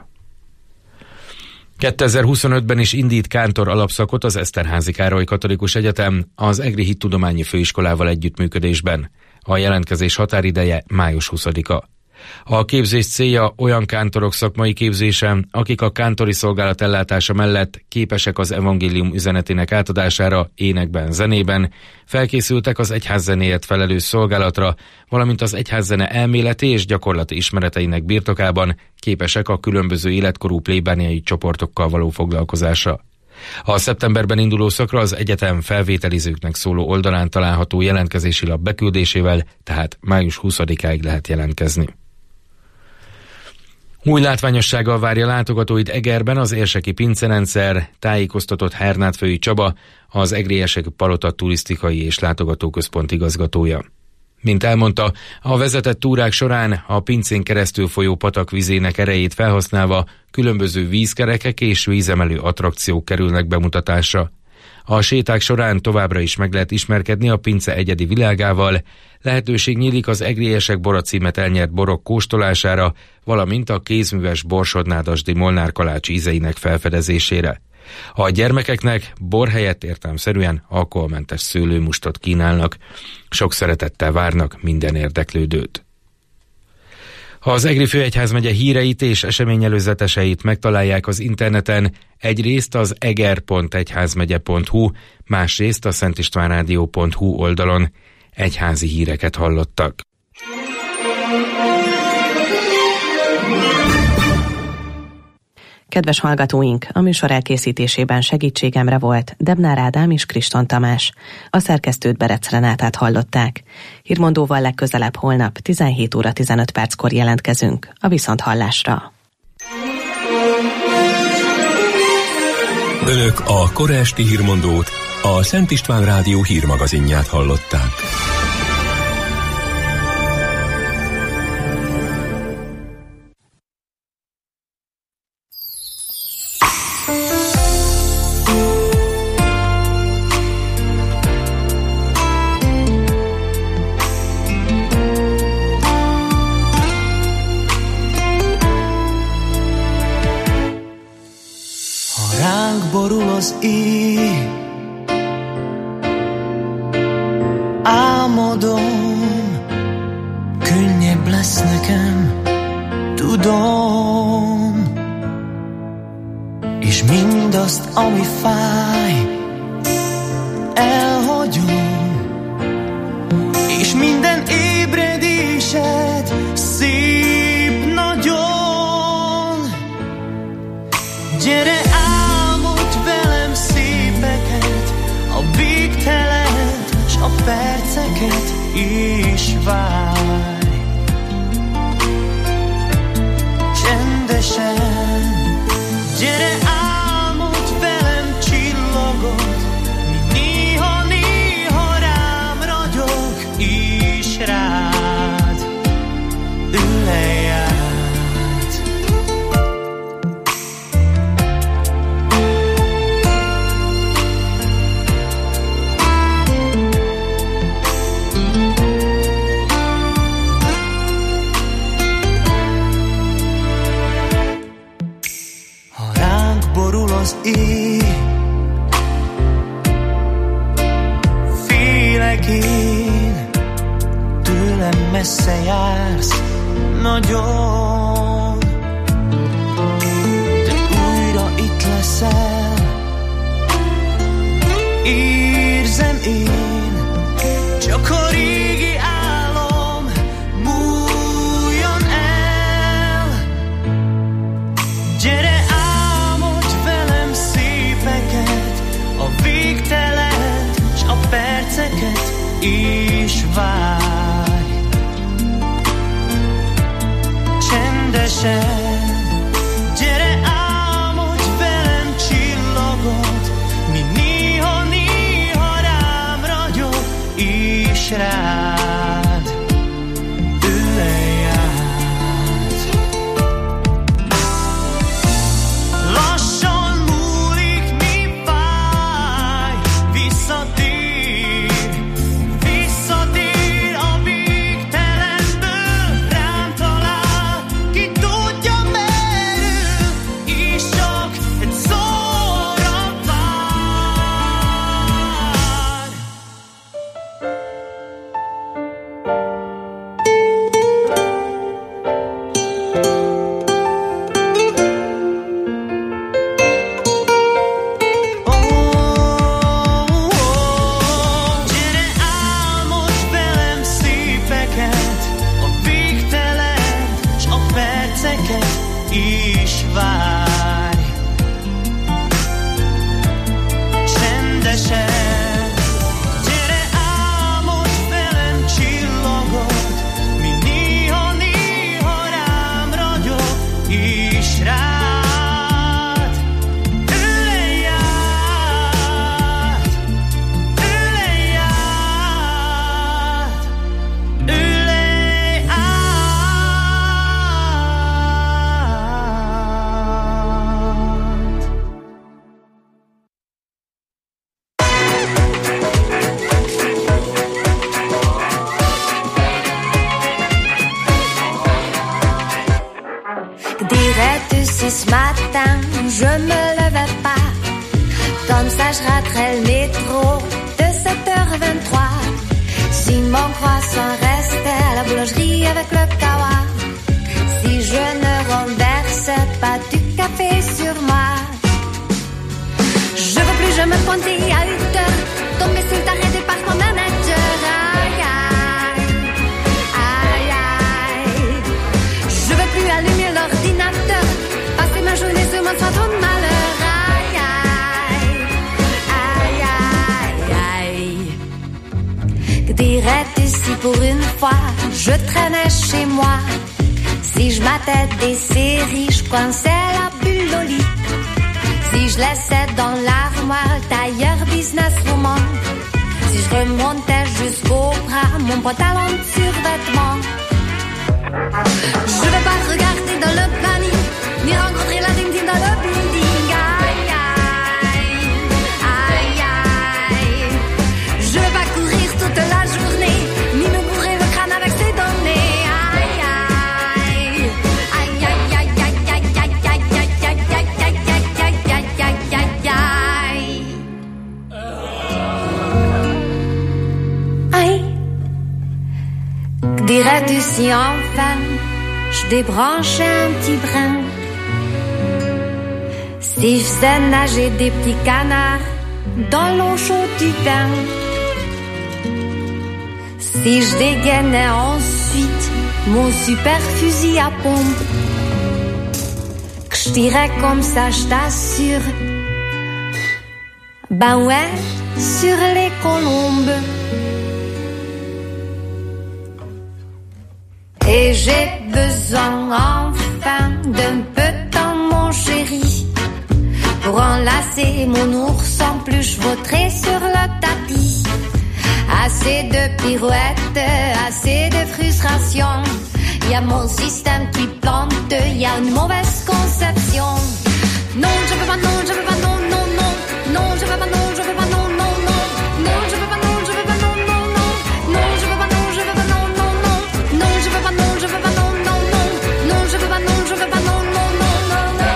2025-ben is indít kántor alapszakot az Eszterházy Károly Katolikus Egyetem az Egri Hittudományi Főiskolával együttműködésben. A jelentkezés határideje május 20-a. A képzés célja olyan kántorok szakmai képzése, akik a kántori szolgálat ellátása mellett képesek az evangélium üzenetének átadására énekben, zenében, felkészültek az egyházzenéért felelős szolgálatra, valamint az egyházzene elméleti és gyakorlati ismereteinek birtokában képesek a különböző életkorú plébániai csoportokkal való foglalkozásra. A szeptemberben induló szakra az egyetem felvételizőknek szóló oldalán található jelentkezési lap beküldésével, tehát május 20-áig lehet jelentkezni. Új látványossággal várja látogatóit Egerben az érseki pincerendszer, tájékoztatott Hernádfői Csaba, az Egriesek Palota turisztikai és látogatóközpont igazgatója. Mint elmondta, a vezetett túrák során a pincén keresztül folyó patak vizének erejét felhasználva különböző vízkerekek és vízemelő attrakciók kerülnek bemutatásra. A séták során továbbra is meg lehet ismerkedni a pince egyedi világával, lehetőség nyílik az Egriesek bora címet elnyert borok kóstolására, valamint a kézműves borsodnádasdi Molnár kalács ízeinek felfedezésére. A gyermekeknek bor helyett értelemszerűen alkoholmentes szőlőmustot kínálnak. Sok szeretettel várnak minden érdeklődőt. Az Egri főegyházmegye híreit és eseményelőzeteseit megtalálják az interneten, egyrészt az eger.egyházmegye.hu, másrészt a szentistvánrádió.hu oldalon. Egyházi híreket hallottak. Kedves hallgatóink, a műsor elkészítésében segítségemre volt Debnár Ádám és Kriston Tamás. A szerkesztőt Berec Renátát hallották. Hírmondóval legközelebb holnap 17 óra 15 perckor jelentkezünk. A viszonthallásra. Önök a kora esti hírmondót, a Szent István Rádió hírmagazinját hallották. Borul az éj, álmodom, könnyebb lesz nekem, tudom, és mindazt, ami fáj, elhagyom, és minden ébredésed szép nagyon. Gyere, a végtelen s a perceket is várj. Csendesen, gyere, álmodj velem csillagot, mi néha-néha rám ragyog, és rád ülej át. Az éj, félek én, tőlem messze jársz, nagyon, de újra itt leszel, érzem én, csak a régi álom múljon el. Gyere, a végtelen s a perceket is várj. Csendesen, gyere, álmodj velem csillagot, mi néha-néha rám ragyog, és rád ülej át. Lassan visszatér a végtelenből, rám talál, ki tudja le métro de 7h23. Si mon croissant restait à la boulangerie avec le kawa. Si je ne renverse pas du café sur moi. Je veux plus jamais pointer à 8h, tomber sur arrêté par mon manager. Aïe aïe, aïe aïe. Je veux plus allumer l'ordinateur, passer ma journée sur mon fantôme de malheur. Aïe aïe, aïe aïe aïe. Que dirais-tu si pour une fois je traînais chez moi? Si je matais des séries, je coinçais la bulle au lit. Si je laissais dans l'armoire le tailleur businesswoman. Si je remontais jusqu'au bras mon pantalon de survêtement. Je vais pas regarder dans le planning, ni rencontrer la ding dans le building. Aïe aïe, aïe aïe. Je vais pas courir toute la journée, ni me bourrer le crâne avec ces données. Dirais-tu si enfin je débranchais un petit brin? Si je faisais nager des petits canards dans l'eau chaude du bain? Si je dégainais ensuite mon super fusil à pompe? Que je tirais comme ça, je t'assure. Ben ouais, sur les colombes. Et j'ai besoin enfin d'un peu de temps, mon chéri, pour enlacer mon ours en peluche vautré sur le tapis. Assez de pirouettes, assez de frustration. Y a mon système qui plante, y a une mauvaise conception. Non, je veux pas, non, je veux pas, non, non, non. Non, je veux pas, non, je veux pas, non, non, non. Non, je veux pas, non, je veux pas, non, non, non. Non, je veux pas, non, je veux pas, non, non, non. Non, je veux pas, non, je veux pas, non, non, non. Non, je veux pas, non, je veux pas, non, non, non, non, non.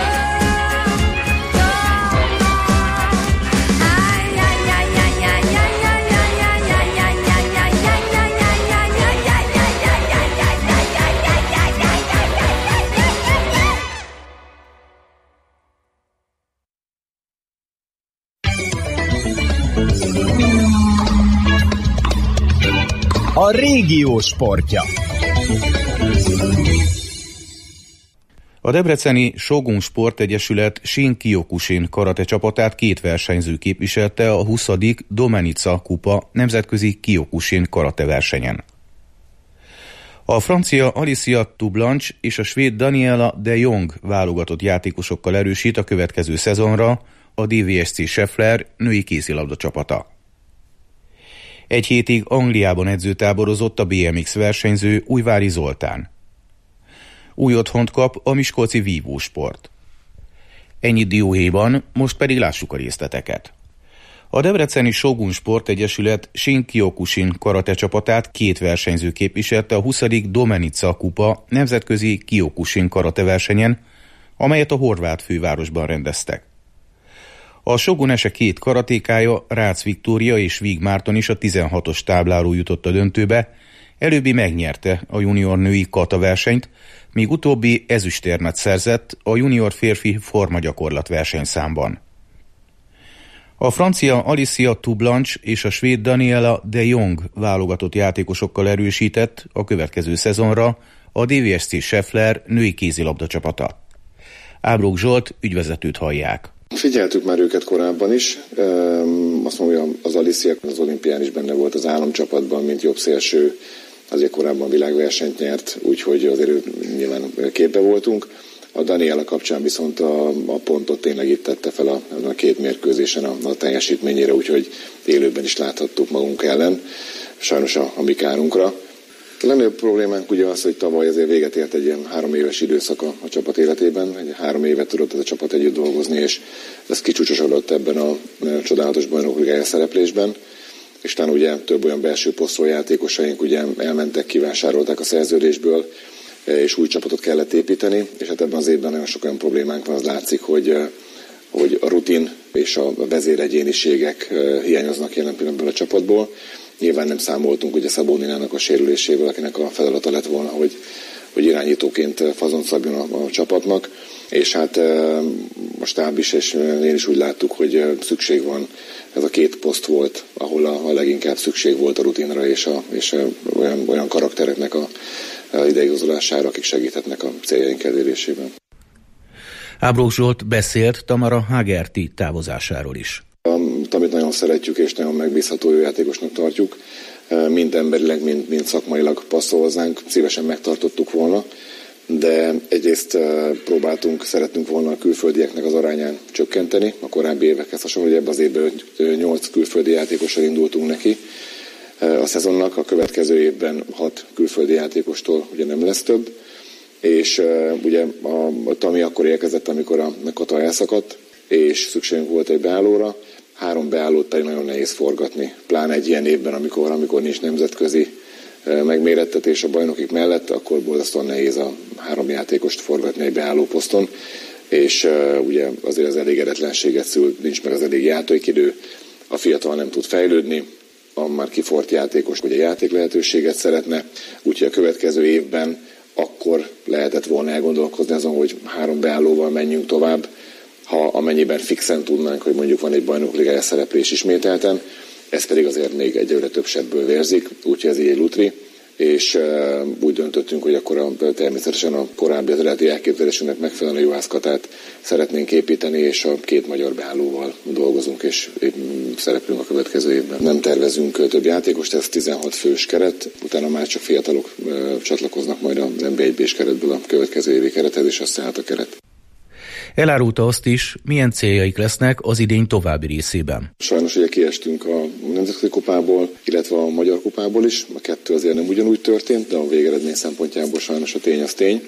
Aïe, aïe, aïe, aïe, aïe, aïe, aïe, aïe, aïe, aïe, aïe, aïe, aïe, aïe, aïe, aïe, A régió sportja. A debreceni Shogun Sportegyesület Shin Kyokushin karate csapatát két versenyző képviselte a 20. Domenica kupa nemzetközi Kyokushin karate versenyen. A francia Alicia Toublanche és a svéd Daniela de Jong válogatott játékosokkal erősít a következő szezonra a DVSC Scheffler női kézilabda csapata. Egy hétig Angliában edzőtáborozott a BMX versenyző Újvári Zoltán. Új otthont kap a miskolci vívósport. Ennyi dióhéjban, most pedig lássuk a részleteket. A debreceni Shogun Sportegyesület Shin Kyokushin karate csapatát két versenyző képviselte a 20. Domenica kupa nemzetközi Kyokushin karate versenyen, amelyet a horvát fővárosban rendeztek. A Shogun Ese két karatékája, Rácz Viktória és Víg Márton is a 16-os tábláról jutott a döntőbe, előbbi megnyerte a junior női kata versenyt, míg utóbbi ezüstérmet szerzett a junior férfi formagyakorlat versenyszámban. A francia Alicia Toublanche és a svéd Daniela de Jong válogatott játékosokkal erősített a következő szezonra a DVSC Scheffler női kézilabda csapata. Ábrók Zsolt ügyvezetőt hallják. Figyeltük már őket korábban is, azt mondom, hogy az Alicia az olimpián is benne volt az államcsapatban, mint jobb szélső, azért korábban világversenyt nyert, úgyhogy azért nyilván képbe voltunk. A Daniela kapcsán viszont a pontot tényleg itt tette fel a két mérkőzésen a teljesítményére, úgyhogy élőben is láthattuk magunk ellen, sajnos a mi kárunkra. A legnagyobb problémánk ugye az, hogy tavaly azért véget ért egy ilyen 3 éves időszak a csapat életében. 3 évet tudott ez a csapat együtt dolgozni, és ez kicsúcsosodott ebben a csodálatos bajnokligája szereplésben. És talán ugye több olyan belső posztról játékosaink ugye elmentek, kivásárolták a szerződésből, és új csapatot kellett építeni, és hát ebben az évben nagyon sok olyan problémánk van, az látszik, hogy hogy a rutin és a vezéregyéniségek hiányoznak jelen pillanatban a csapatból. Nyilván nem számoltunk ugye Szabó-Ninának a sérülésével, akinek a feladata lett volna, hogy irányítóként fazont szabjon a csapatnak, és hát a stáb is, és én is úgy láttuk, hogy szükség van. Ez a két poszt volt, ahol a leginkább szükség volt a rutinra és olyan karaktereknek a ideigazolására, akik segíthetnek a céljaink elérésében. Ábrók Zsolt beszélt Tamara Hagerty távozásáról is. Amit nagyon szeretjük és nagyon megbízható játékosnak tartjuk, mind emberileg, mind szakmailag passzol hozzánk, szívesen megtartottuk volna, de egyrészt szerettünk volna a külföldieknek az arányán csökkenteni. A korábbi évekhez hasonló, hogy ebben az évben 8 külföldi játékossal indultunk neki a szezonnak, a következő évben 6 külföldi játékostól ugye nem lesz több, és ugye a Tami akkor érkezett, amikor a Kata elszakadt, és szükségünk volt egy beállóra. 3 beállót pedig nagyon nehéz forgatni, pláne egy ilyen évben, amikor nincs nemzetközi megmérettetés a bajnokik mellett, akkor borzasztóan nehéz a 3 játékost forgatni egy beálló poszton, és ugye azért az elégedetlenséget szül, nincs meg az elég játékidő, a fiatal nem tud fejlődni, a már kifort játékos ugye játék lehetőséget szeretne, úgyhogy a következő évben akkor lehetett volna elgondolkozni azon, hogy 3 beállóval menjünk tovább, ha amennyiben fixen tudnánk, hogy mondjuk van egy bajnokligája szereplés ismételten, ez pedig azért még egyelőre több sebből vérzik, úgyhogy ez így egy lutri, és úgy döntöttünk, hogy akkor természetesen a korábbi eredeti elképzelésünknek megfelelően a Juhász Katát szeretnénk építeni, és a 2 magyar beállóval dolgozunk, és szereplünk a következő évben. Nem tervezünk több játékost, ez 16 fős keret, utána már csak fiatalok csatlakoznak majd a NB1-B-s keretből a következő évi kerethez, és aztán át a keret. Elárulta azt is, milyen céljaik lesznek az idény további részében. Sajnos ugye kiestünk a Nemzetközi Kupából, illetve a Magyar Kupából is. A 2 azért nem ugyanúgy történt, de a végeredmény szempontjából sajnos a tény az tény.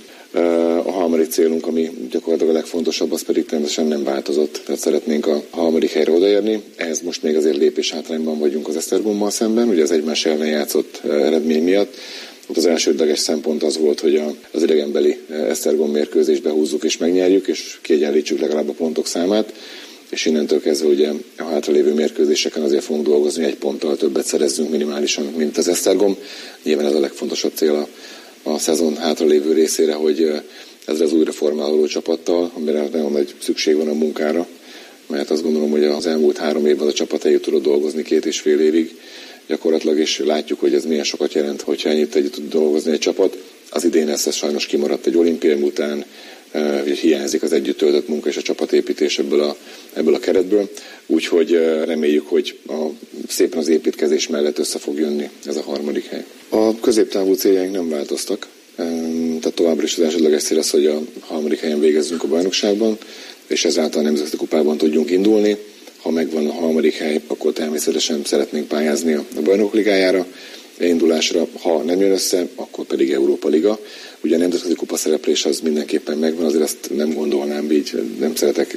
A harmadik célunk, ami gyakorlatilag a legfontosabb, az pedig természetesen nem változott. Tehát szeretnénk a harmadik helyre odaérni. Ehhez most még azért lépés hátrányban vagyunk az Esztergommal szemben, ugye az egymás ellen játszott eredmény miatt. Ott az elsődleges szempont az volt, hogy az idegenbeli Esztergom mérkőzést behúzzuk és megnyerjük, és kiegyenlítsük legalább a pontok számát, és innentől kezdve ugye a hátralévő mérkőzéseken azért fogunk dolgozni, 1 ponttal többet szerezzünk minimálisan, mint az Esztergom. Nyilván ez a legfontosabb cél a szezon hátralévő részére, hogy ezzel az újra formálódó csapattal, amire nagyon nagy szükség van a munkára, mert azt gondolom, hogy az elmúlt 3 évben a csapat együtt tudott dolgozni 2,5 évig, gyakorlatilag, és látjuk, hogy ez milyen sokat jelent, hogyha ennyit együtt tud dolgozni egy csapat. Az idén ez sajnos kimaradt egy olimpiai után, hogy hiányzik az együtt töltött munka és a csapatépítés ebből a keretből. Úgyhogy reméljük, hogy szépen az építkezés mellett össze fog jönni ez a harmadik hely. A középtávú céljaink nem változtak, tehát továbbra is az elsődleges cél az, hogy a harmadik helyen végezzünk a bajnokságban, és ezáltal a Nemzetközi Kupában tudjunk indulni. Ha megvan a harmadik hely, akkor természetesen szeretnénk pályázni a bajnok ligájára, indulásra, ha nem jön össze, akkor pedig Európa Liga. Ugye a Nemzetközi Kupa szereplés az mindenképpen megvan, azért azt nem gondolnám így, nem szeretek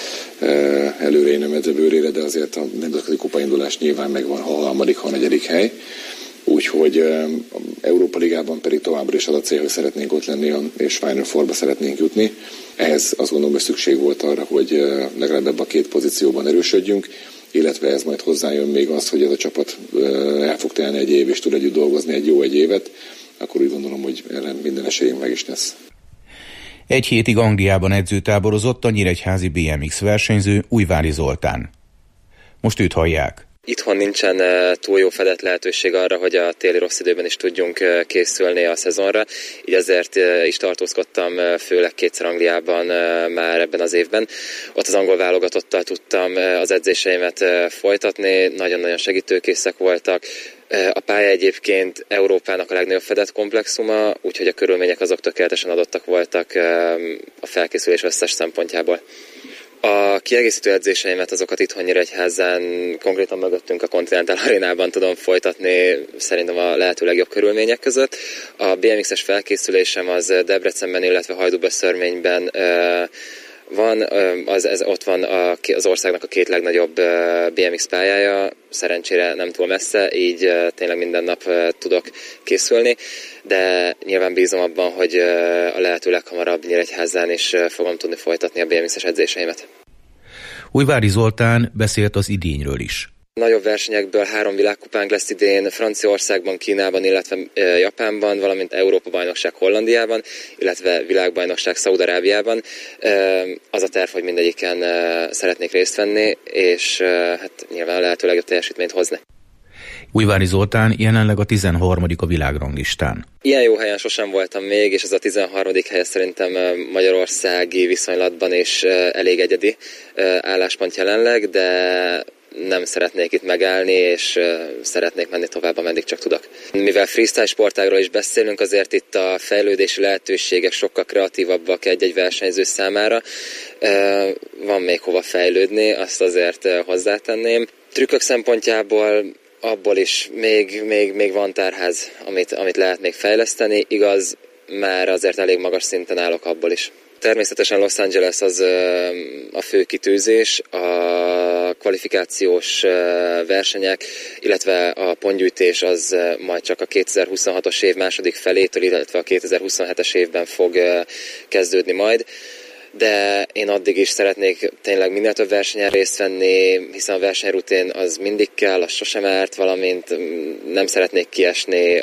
előre én a medzebőrére, de azért a Nemzetközi Kupa indulás nyilván megvan, ha a harmadik, ha a 4. hely. Úgyhogy Európa Ligában pedig továbbra is az a cél, hogy szeretnénk ott lenni, és Final Fourba szeretnénk jutni. Ehhez azt gondolom, hogy szükség volt arra, hogy legalább ebben a 2 pozícióban erősödjünk, illetve ez majd hozzájön még az, hogy ez a csapat el fog telni 1 év, és tud együtt dolgozni egy évet, akkor úgy gondolom, hogy erre minden esélyünk meg is lesz. 1 hétig Angliában edzőtáborozott a nyíregyházi BMX versenyző Újvári Zoltán. Most őt hallják. Itthon nincsen túl jó fedett lehetőség arra, hogy a téli rossz időben is tudjunk készülni a szezonra, így ezért is tartózkodtam főleg 2-szer Angliában már ebben az évben. Ott az angol válogatottal tudtam az edzéseimet folytatni, nagyon-nagyon segítőkészek voltak. A pálya egyébként Európának a legnagyobb fedett komplexuma, úgyhogy a körülmények azok tökéletesen adottak voltak a felkészülés összes szempontjából. A kiegészítő edzéseimet azokat itthon Nyíregyházán, konkrétan mögöttünk a Continental Arénában tudom folytatni, szerintem a lehető legjobb körülmények között. A BMX-es felkészülésem az Debrecenben, illetve Hajdúbeszörményben van, ott van az országnak a 2 legnagyobb BMX pályája, szerencsére nem túl messze, így tényleg minden nap tudok készülni, de nyilván bízom abban, hogy a lehető leghamarabb Nyíregyházán is fogom tudni folytatni a BMX-es edzéseimet. Újvári Zoltán beszélt az idényről is. Nagyobb versenyekből 3 világkupánk lesz idén Franciaországban, Kínában, illetve Japánban, valamint Európa-bajnokság Hollandiában, illetve világbajnokság Szaúd-Arábiában. Az a terv, hogy mindegyiken szeretnék részt venni, és hát nyilván a lehető legjobb teljesítményt hozni. Újvári Zoltán jelenleg a 13. a világranglistán. Ilyen jó helyen sosem voltam még, és ez a 13. hely szerintem magyarországi viszonylatban is elég egyedi álláspont jelenleg, de nem szeretnék itt megállni, és szeretnék menni tovább, ameddig csak tudok. Mivel freestyle sportágról is beszélünk, azért itt a fejlődési lehetőségek sokkal kreatívabbak egy-egy versenyző számára. Van még hova fejlődni, azt azért hozzátenném. Trükkök szempontjából abból is még van tárház, amit lehet még fejleszteni. Igaz, már azért elég magas szinten állok abból is. Természetesen Los Angeles az a fő kitűzés, a kvalifikációs versenyek, illetve a pontgyűjtés az majd csak a 2026-os év második felétől, illetve a 2027-es évben fog kezdődni majd. De én addig is szeretnék tényleg minél több versenyen részt venni, hiszen a versenyrutin az mindig kell, az sosem árt, valamint nem szeretnék kiesni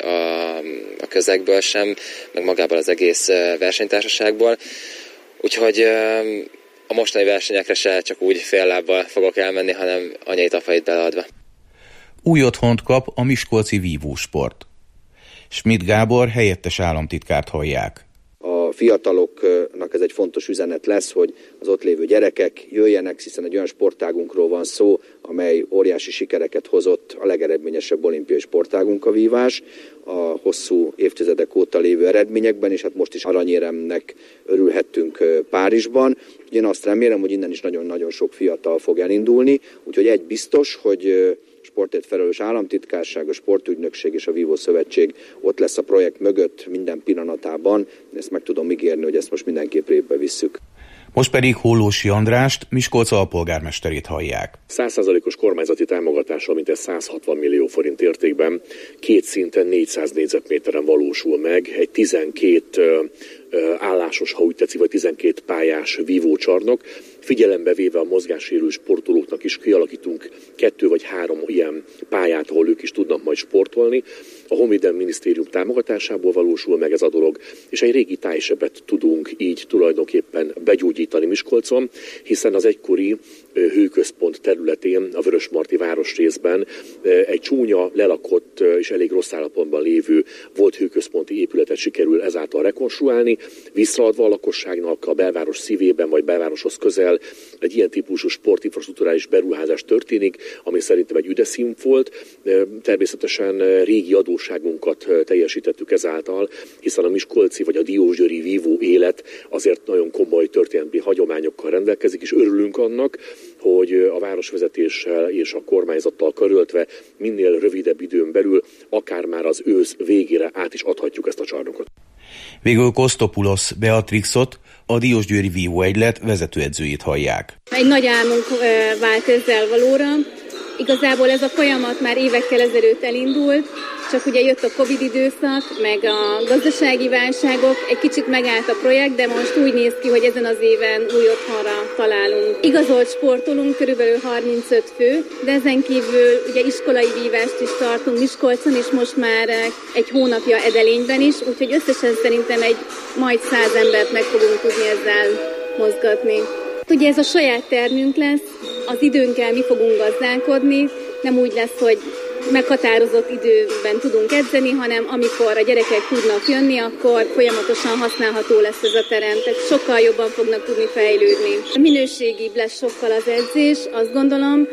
a közegből sem, meg magából az egész versenytársaságból. Úgyhogy a mostani versenyekre se csak úgy fél lábbal fogok elmenni, hanem anyait, apait beleadva. Új otthont kap a miskolci vívósport. Schmidt Gábor helyettes államtitkárt hallják. A fiataloknak ez egy fontos üzenet lesz, hogy az ott lévő gyerekek jöjjenek, hiszen egy olyan sportágunkról van szó, amely óriási sikereket hozott, a legeredményesebb olimpiai sportágunk a vívás, a hosszú évtizedek óta lévő eredményekben, és hát most is aranyéremnek örülhettünk Párizsban. Én azt remélem, hogy innen is nagyon-nagyon sok fiatal fog elindulni, úgyhogy egy biztos, hogy sportért felelős államtitkárság, a sportügynökség és a Vívó Szövetség ott lesz a projekt mögött minden pillanatában. Ezt meg tudom ígérni, hogy ezt most mindenképp révbe visszük. Most pedig Hollósi Andrást, Miskolc alpolgármesterét hallják. 100%-os kormányzati támogatással mintegy 160 millió forint értékben 2 szinten 400 négyzetméteren valósul meg egy 12 állásos, ha úgy tetszik, vagy 12 pályás vívócsarnok. Figyelembe véve a mozgássérülő sportolóknak is kialakítunk 2 vagy 3 ilyen pályát, ahol ők is tudnak majd sportolni. A Honvédelmi Minisztérium támogatásából valósul meg ez a dolog, és egy régi tájsebet tudunk így tulajdonképpen begyógyítani Miskolcon, hiszen az egykori hőközpont területén, a Vörösmarty városrészben egy csúnya, lelakott és elég rossz állapotban lévő volt hőközponti épületet sikerül ezáltal rekonstruálni, visszaadva a lakosságnak a belváros szívében vagy belvároshoz közel egy ilyen típusú sportinfrastrukturális beruházás történik, ami szerintem egy üde szín volt. Természetesen régi adósságunkat teljesítettük ezáltal, hiszen a miskolci vagy a diósgyőri vívó élet azért nagyon komoly történelmi hagyományokkal rendelkezik, és örülünk annak, hogy a városvezetéssel és a kormányzattal karöltve minél rövidebb időn belül, akár már az ősz végére át is adhatjuk ezt a csarnokot. Végül Kosztopulosz Beatrixot, a Diósgyőri Vívó Egylet vezetőedzőjét hallják. Egy nagy álmunk vált ezzel valóra. Igazából ez a folyamat már évekkel ezelőtt elindult, csak ugye jött a Covid időszak, meg a gazdasági válságok, egy kicsit megállt a projekt, de most úgy néz ki, hogy ezen az éven új otthonra találunk. Igazolt sportolunk, körülbelül 35 fő, de ezen kívül ugye iskolai vívást is tartunk Miskolcon, és most már egy hónapja Edelényben is, úgyhogy összesen szerintem egy majd 100 embert meg fogunk tudni ezzel mozgatni. Ugye ez a saját termünk lesz, az időnkkel mi fogunk gazdálkodni, nem úgy lesz, hogy meghatározott időben tudunk edzeni, hanem amikor a gyerekek tudnak jönni, akkor folyamatosan használható lesz ez a terem, tehát sokkal jobban fognak tudni fejlődni. Minőségibb lesz sokkal az edzés, azt gondolom,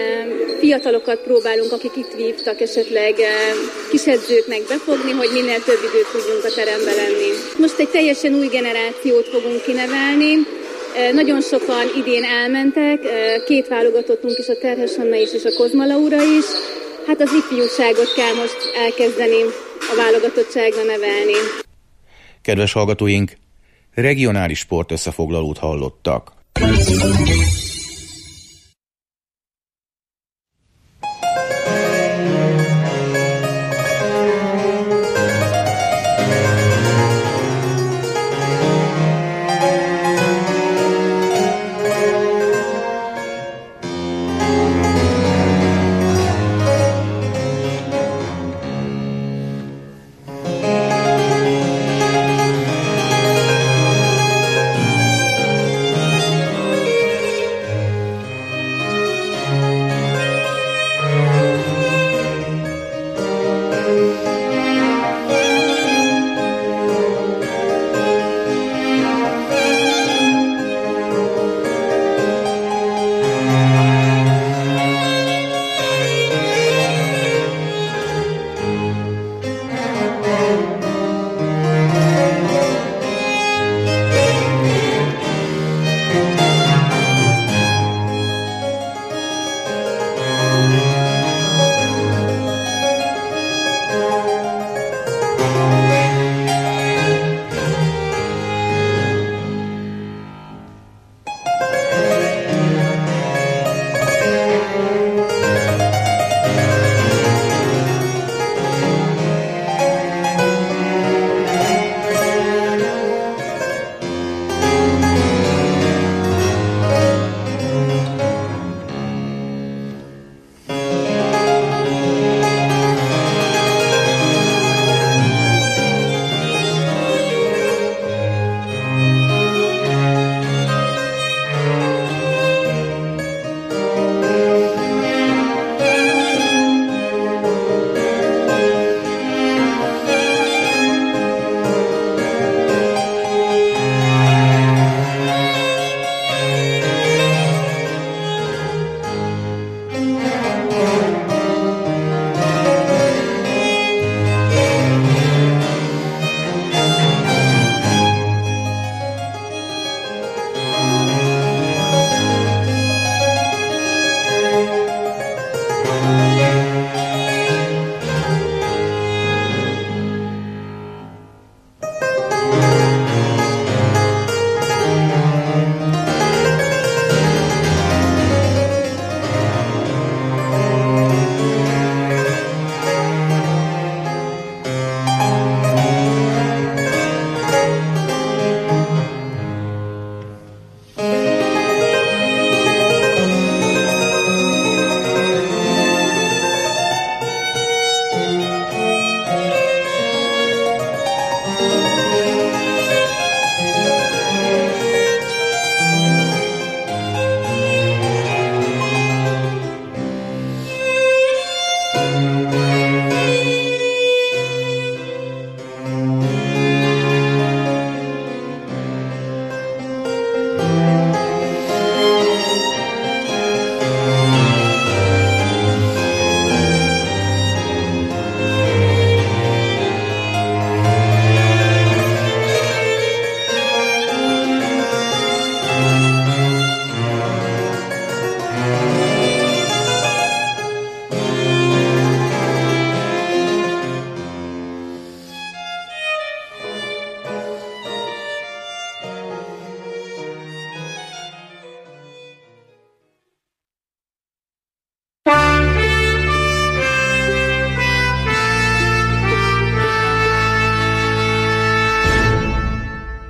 fiatalokat próbálunk, akik itt vívtak, esetleg kisedzőknek befogni, hogy minél több időt tudjunk a teremben lenni. Most egy teljesen új generációt fogunk kinevelni. Nagyon sokan idén elmentek, 2 válogatottunk is, a Terhes Anna is és a Kozma Laura is. Hát az ifjúságot kell most elkezdeni a válogatottságra nevelni. Kedves hallgatóink, regionális sport összefoglalót hallottak.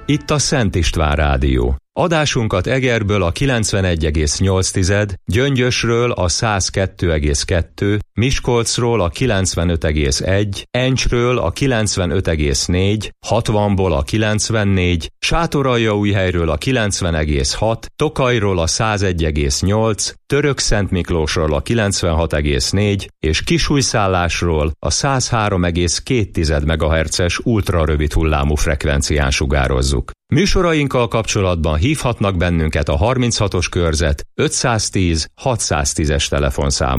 itt a Szent István Rádió. Adásunkat Egerből a 91,8, Gyöngyösről a 102,2, Miskolcról a 95,1, Encsről a 95,4, 60-ból a 94, Sátoraljaújhelyről a 90,6, Tokajról a 101,8, Törökszentmiklósról a 96,4 és Kisújszállásról a 103,2 MHz-es ultrarövid hullámú frekvencián sugározzuk. Műsorainkkal kapcsolatban hívhatnak bennünket a 36-os körzet 510 610-es telefonszámon.